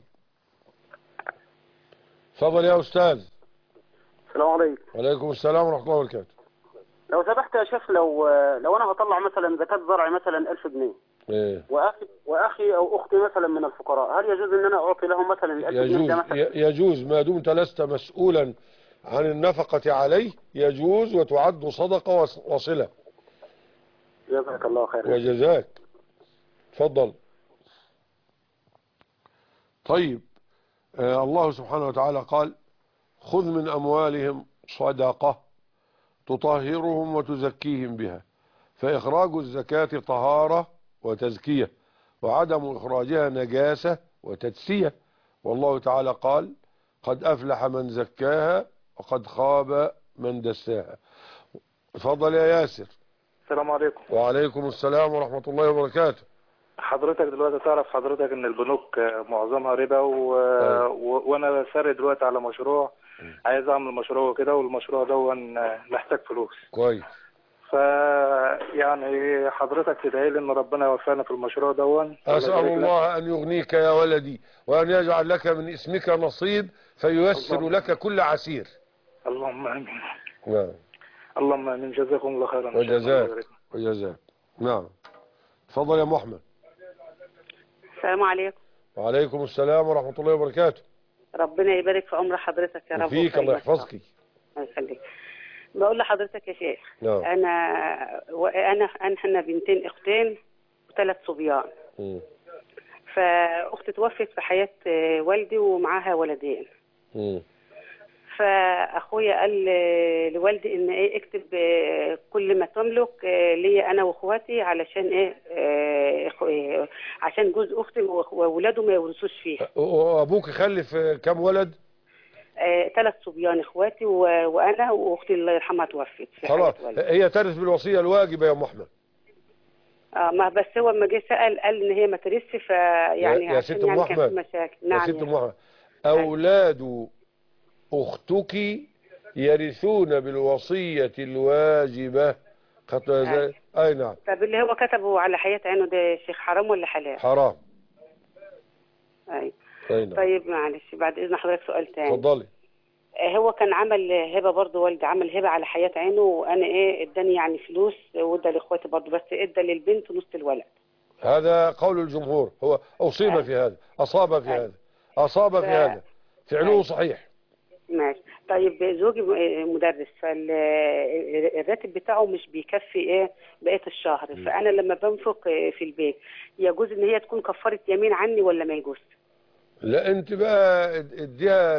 تفضل يا أستاذ. السلام عليكم. وعليكم السلام ورحمة الله وبركاته. لو سمحت يا شيخ، لو لو أنا هطلع مثلا زكاة زرع مثلا ألف جنيه، إيه؟ وأخي وأخي أو أختي مثلا من الفقراء، هل يجوز إن أنا أعطي لهم مثلا الألف جنيه يجوز ده مثلا؟ يجوز ما دمت لست مسؤولا عن النفقة عليه، يجوز وتعد صدقة وصلة. جزاك الله خير. وجزاك. تفضل. طيب، آه الله سبحانه وتعالى قال: خذ من أموالهم صدقة تطهرهم وتزكيهم بها، فإخراج الزكاة طهارة وتزكية، وعدم إخراجها نجاسة وتدسية. والله تعالى قال: قد أفلح من زكاها وقد خاب من دساها. تفضل يا ياسر. السلام عليكم. وعليكم السلام ورحمة الله وبركاته. حضرتك دلوقتي تعرف حضرتك ان البنوك معظمها ربا و... و... وانا ساري دلوقتي على مشروع، عايز اعمل مشروع كده، والمشروع ده محتاج فلوس كويس. ف يعني حضرتك تدعي لي ان ربنا يوفقنا في المشروع ده. اسال الله ان يغنيك يا ولدي، وان يجعل لك من اسمك نصيب فييسر اللهم لك كل عسير. اللهم امين. نعم. اللهم امين. جزاكم الله خيرا. وجزاك وجزاك. نعم. تفضل يا محمد. السلام عليكم. وعليكم السلام ورحمة الله وبركاته. ربنا يبارك في عمر حضرتك يا رب. فيك الله يحفظك. الله يخليك. بقول لحضرتك يا شيخ، نعم. انا وانا انا بنتين اختين وثلاث صبيان. م. فاختي توفت في حياة والدي ومعاها ولدين. م. فاخويا قال لوالدي ان ايه اكتب كل ما تملك ليا انا واخواتي، علشان ايه عشان جوز اختي واولاده ما يورثوش فيها. وابوك خلف كم ولد؟ ثلاث صبيان اخواتي وانا واختي الله يرحمها توفت. خلاص هي ترث بالوصيه الواجبه يا ام احمد. اه ما بس هو لما جه سال قال ان هي ما ترثش، فيعني يا ست ام يعني احمد كان في مشاكل. يا نعم ست ام احمد، اولاد اختك يرثون بالوصيه الواجبه. أي. اي نعم. طب اللي هو كتبه على حياة عينه ده يا شيخ حرام ولا حلال؟ حرام. اي. أي نعم. طيب معلش بعد اذن حضرتك سؤال تاني. اتفضلي. هو كان عمل هبه برضه، والدي عمل هبه على حياة عينه، وانا ايه اداني يعني فلوس وادى لاخواتي برضه، بس ادى للبنت نص الولد. هذا قول الجمهور، هو اصيب أي. في هذا، اصاب في أي. هذا، اصاب ف... في هذا، فعله أي. صحيح. ماشي. طيب زوجي مدرس، فالراتب بتاعه مش بيكفي ايه بقيه الشهر، م. فانا لما بنفق في البيت يجوز ان هي تكون كفاره يمين عني ولا ما يجوز؟ لا انت بقى اديها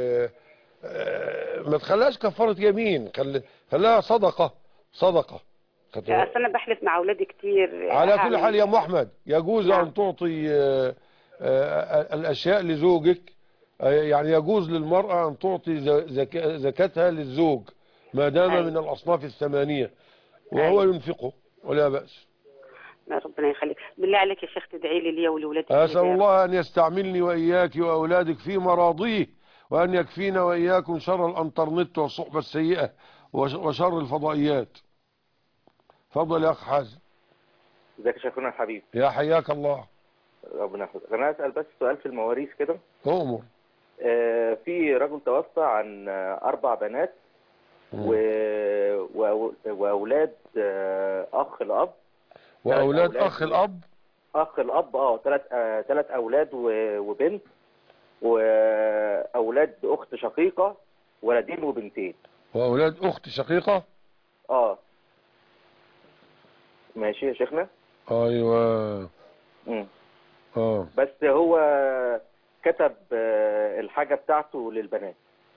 ما تخليهاش كفاره يمين، خليها صدقه صدقه. اصل انا بحلف مع اولادي كتير. على كل حال يا ام احمد يجوز نعم. ان تعطي الاشياء لزوجك، يعني يجوز للمرأة أن تعطي زكاتها للزوج ما دام أي. من الأصناف الثمانية وهو أي. ينفقه ولا بأس. لا ربنا يخليك. بالله عليك يا شيخ تدعي لي لي ولولادي. أسأل الله أن يستعملني وإياك وأولادك في مراضيه، وأن يكفينا وإياكم شر الأنترنت والصحبة السيئة وشر الفضائيات. فضل يا أخ حازم. ازيك يا شيخنا الحبيب. يا حياك الله. ربنا يحفظك. أنا أسأل بس سؤال في المواريث كده. أؤمر. آه في رجل توفى عن آه أربع بنات و... و... وأولاد آه أخ الأب. وأولاد أولاد أخ الأب. أخ الأب اه ثلاث آه ثلاث أولاد و... وبنت، وأولاد أخت شقيقة ولدين وبنتين. وأولاد أخت شقيقة. اه ماشي يا شيخنا. أيوه. امم اه بس هو كتب الحاجة بتاعته للبنات.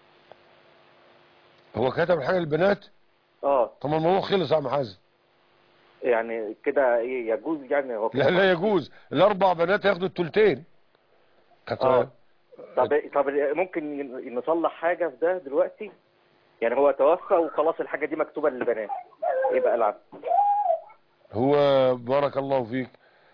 هو كتب الحاجة للبنات؟ اه طب الموضوع خلص يا عم حازم. يعني كده يجوز يعني هو لا لا يجوز، الأربع بنات ياخدوا التلتين. اه طب طب ممكن نصلح حاجة في ده دلوقتي؟ يعني هو توفى وخلاص الحاجة دي مكتوبة للبنات، ايه بقى العب؟ هو بارك الله فيك،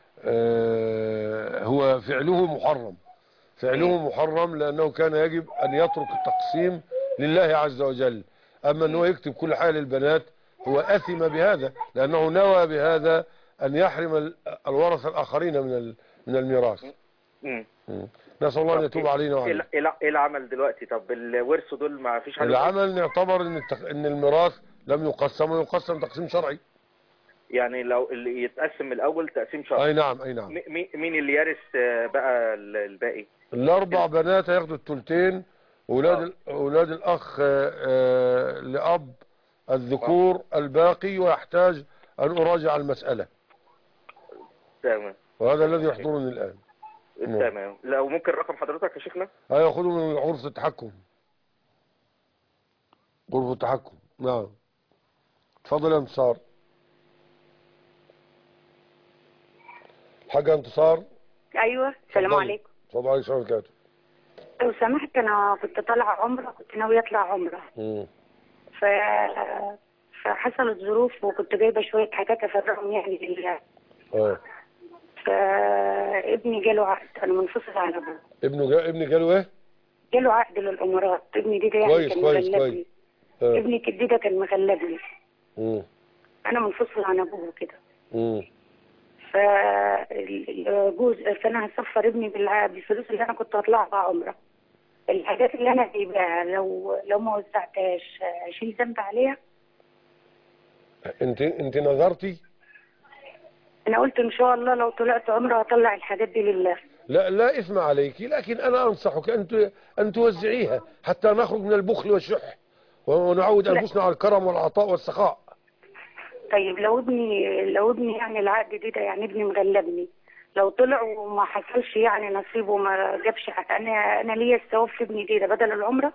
آه هو فعله محرم، فعله محرم لأنه كان يجب أن يترك التقسيم لله عز وجل. أما أنه يكتب كل حاجة للبنات هو أثم بهذا، لأنه نوى بهذا أن يحرم ال- الورثة الآخرين من ال- من الميراث. مم. مم. نسأل الله أن يتوب علينا ايه وعليكم. الع- ايه الع- إيه العمل دلوقتي؟ طب الورث دول ما فيش حاجه؟ العمل نعتبر ان التق... ان الميراث لم يقسم ويقسم تقسيم شرعي. يعني لو اللي يتقسم من الاول تقسيم شرعي. اي نعم اي نعم. م- مي- مين اللي يرث آه، بقى ال- الباقي؟ الاربع بنات هياخدوا الثلثين، اولاد ال- اولاد الاخ آه، آه، لاب الذكور الباقي، ويحتاج ان اراجع المسألة. تمام. وهذا الذي يحضرني الان. نعم. تمام. لو ممكن رقم حضرتك يا شيخنا؟ هياخدوا من غرفة التحكم. غرفة التحكم. نعم. اتفضل يا انتصار. حاجة انتصار. ايوه السلام اتفضلي. عليكم. اتفضل عليك السلام عليكم. لو سمحت انا كنت طالعه عمره، كنت ناويه اطلع عمره مم. ف فحصلت ظروف وكنت جايبه شويه حاجات افرغهم يعني لله. اه فابني جاله عقد، انا منفصل عن ابوه. ابنه جا... ابني جاله ايه؟ جاله عقد للامارات. ابني دي ده يعني كويس كان كويس مغلبني. كويس. اه. ابني كده ده كان مغلبني. مم. انا منفصل عن ابوه كده. مم. فجوز فانا هسفر ابني بالع- بالفلوس اللي انا كنت هطلع بها عمره. الحاجات اللي انا جايباها لو لو ما وزعتهاش اشيل ذنب عليها؟ انت انت نظرتي؟ انا قلت ان شاء الله لو طلعت عمره هطلع الحاجات دي لله. لا لا إثم عليك، لكن أنا أنصحك أن ت- أن توزعيها حتى نخرج من البخل والشح ونعود لا. أنفسنا على الكرم والعطاء والسخاء. طيب لو ابني لو ابني يعني العقد دي ده يعني ابني مغلبني، لو طلع وما حصلش يعني نصيب وما جابش حق، انا انا ليا الثواب في ابني دي ده بدل العمره؟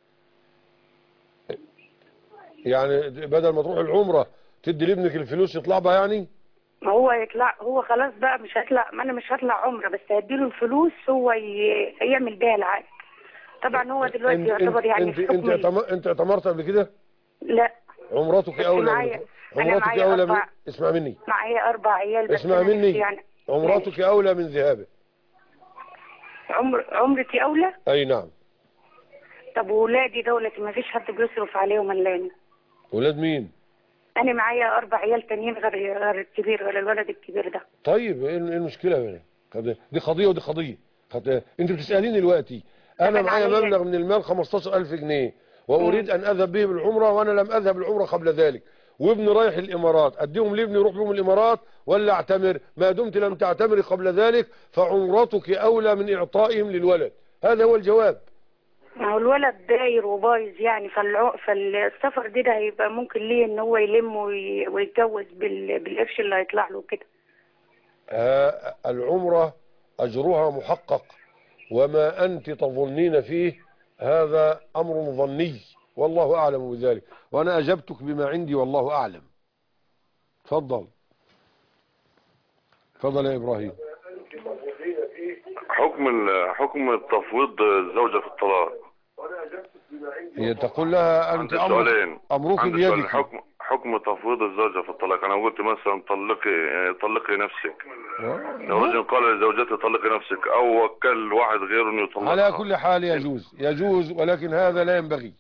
يعني بدل ما تروح العمرة تدي لابنك الفلوس يطلع بها يعني؟ ما هو يطلع هو خلاص بقى مش هطلع، ما انا مش هطلع عمره، بس هديله الفلوس هو ي- يعمل بيها العقد. طبعا هو دلوقتي انت يعتبر يعني انت في انت حكم ال- اعتم- انت اعتمرت قبل كده؟ لا. عمرتك بس أولى معايا- من أنا عمرتك معايا أولى من أربع- اسمع مني معايا اربع عيال بس اسمع أنا نفسي مني يعني عمرتك أولى من ذهابه. عمر عمرتي اولى. أي نعم. طب وولادي دولتي ما فيش حد بيصرف عليهم الا انا. ولاد مين؟ انا معايا اربع عيال تانيين غير غير الكبير، غير الولد الكبير ده. طيب ايه إيه المشكلة بقى؟ قد- دي قضية ودي قضية. قد- انت بتسأليني دلوقتي انا طبعاً معايا عليا. مبلغ من المال خمستاشر ألف جنيه واريد ان اذهب به بالعمرة وانا لم اذهب العمرة قبل ذلك، وابني رايح الامارات، اديهم لابني يروح بهم الامارات ولا اعتمر؟ ما دمت لم تعتمري قبل ذلك فعمرتك اولى من اعطائهم للولد. هذا هو الجواب. ما هو الولد داير وبايظ يعني، فالع... فالسفر دي ده هيبقى ممكن ليه ان هو يلم وي... ويتجوز بال... بالقرش اللي هيطلع له كده. آه، العمرة أجرها محقق، وما أنت تظنين فيه هذا أمر ظني والله أعلم بذلك، وأنا أجبتك بما عندي والله أعلم. تفضل تفضل يا إبراهيم. حكم ال- حكم تفويض الزوجة في الطلاق. هي تقول لها أنت عندي سؤالين. أمرك, أمرك عندي سؤالين. بيدك. حكم حكم تفويض الزوجة في الطلاق. أنا قلت مثلا طلقي طلقي نفسك. لو رجل قال لزوجته طلقي نفسك أو وكل واحد غيره إنه يطلقها. على كل حال يجوز يجوز ولكن هذا لا ينبغي.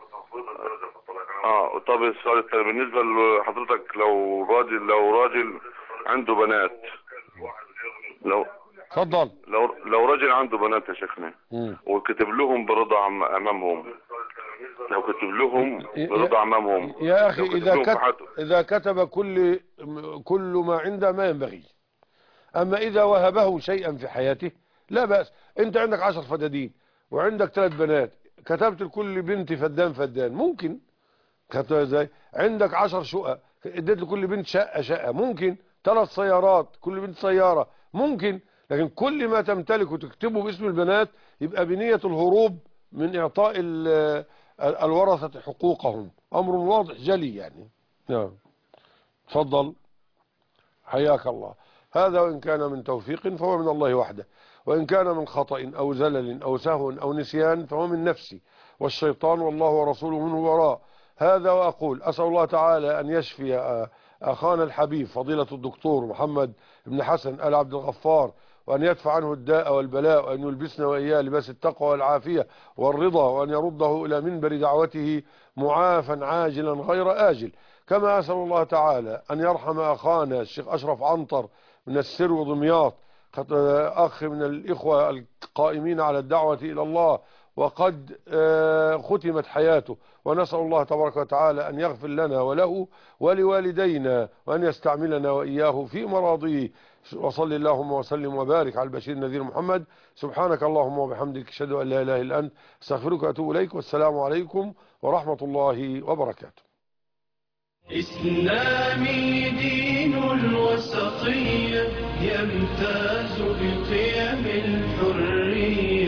اه طب السؤال الثاني بالنسبة لحضرتك، لو راجل لو راجل عنده بنات، لو اتفضل. لو لو راجل عنده بنات يا شيخنا مم. وكتب لهم برضا عم- امامهم، لو كتب لهم يا- برضا امامهم يا أخي لو كتب إذا لهم كتب, فحتى- إذا كتب كل كل ما عنده ما ينبغي. أما إذا وهبه شيئا في حياته لا بأس. أنت عندك عشر فدادين وعندك ثلاث بنات، كتبت لكل بنت فدان فدان، ممكن. كتبت ازاي؟ عندك عشر شقق اديت لكل بنت شقة شقة، ممكن. ثلاث سيارات كل بنت سيارة، ممكن. لكن كل ما تمتلك وتكتبه باسم البنات يبقى بنية الهروب من إعطاء ال- الورثة حقوقهم، أمر واضح جلي يعني. نعم تفضل حياك الله. هذا وإن كان من توفيق فهو من الله وحده، وإن كان من خطأ أو زلل أو سهو أو نسيان فهو من نفسي، والشيطان والله ورسوله منه وراء. هذا وأقول أسأل الله تعالى أن يشفي أخانا الحبيب فضيلة الدكتور محمد بن حسن آل عبد الغفار، وأن يدفع عنه الداء والبلاء، وأن يلبسنا وإياه لباس التقوى والعافية والرضا، وأن يرده إلى منبر دعوته معافا عاجلا غير آجل. كما أسأل الله تعالى أن يرحم أخانا الشيخ أشرف عنتر من السر ودمياط، أخ من الإخوة القائمين على الدعوة إلى الله وقد ختمت حياته، ونسأل الله تبارك وتعالى أن يغفر لنا وله ولوالدينا وأن يستعملنا وإياه في مراضيه. وصل اللهم وسلم وبارك على البشير النذير محمد. سبحانك اللهم وبحمدك أشهد أن لا إله إلا أنت أستغفرك وأتوب إليك، والسلام عليكم ورحمة الله وبركاته. إسلامي دين الوسطية يمتاز بقيم الحرية.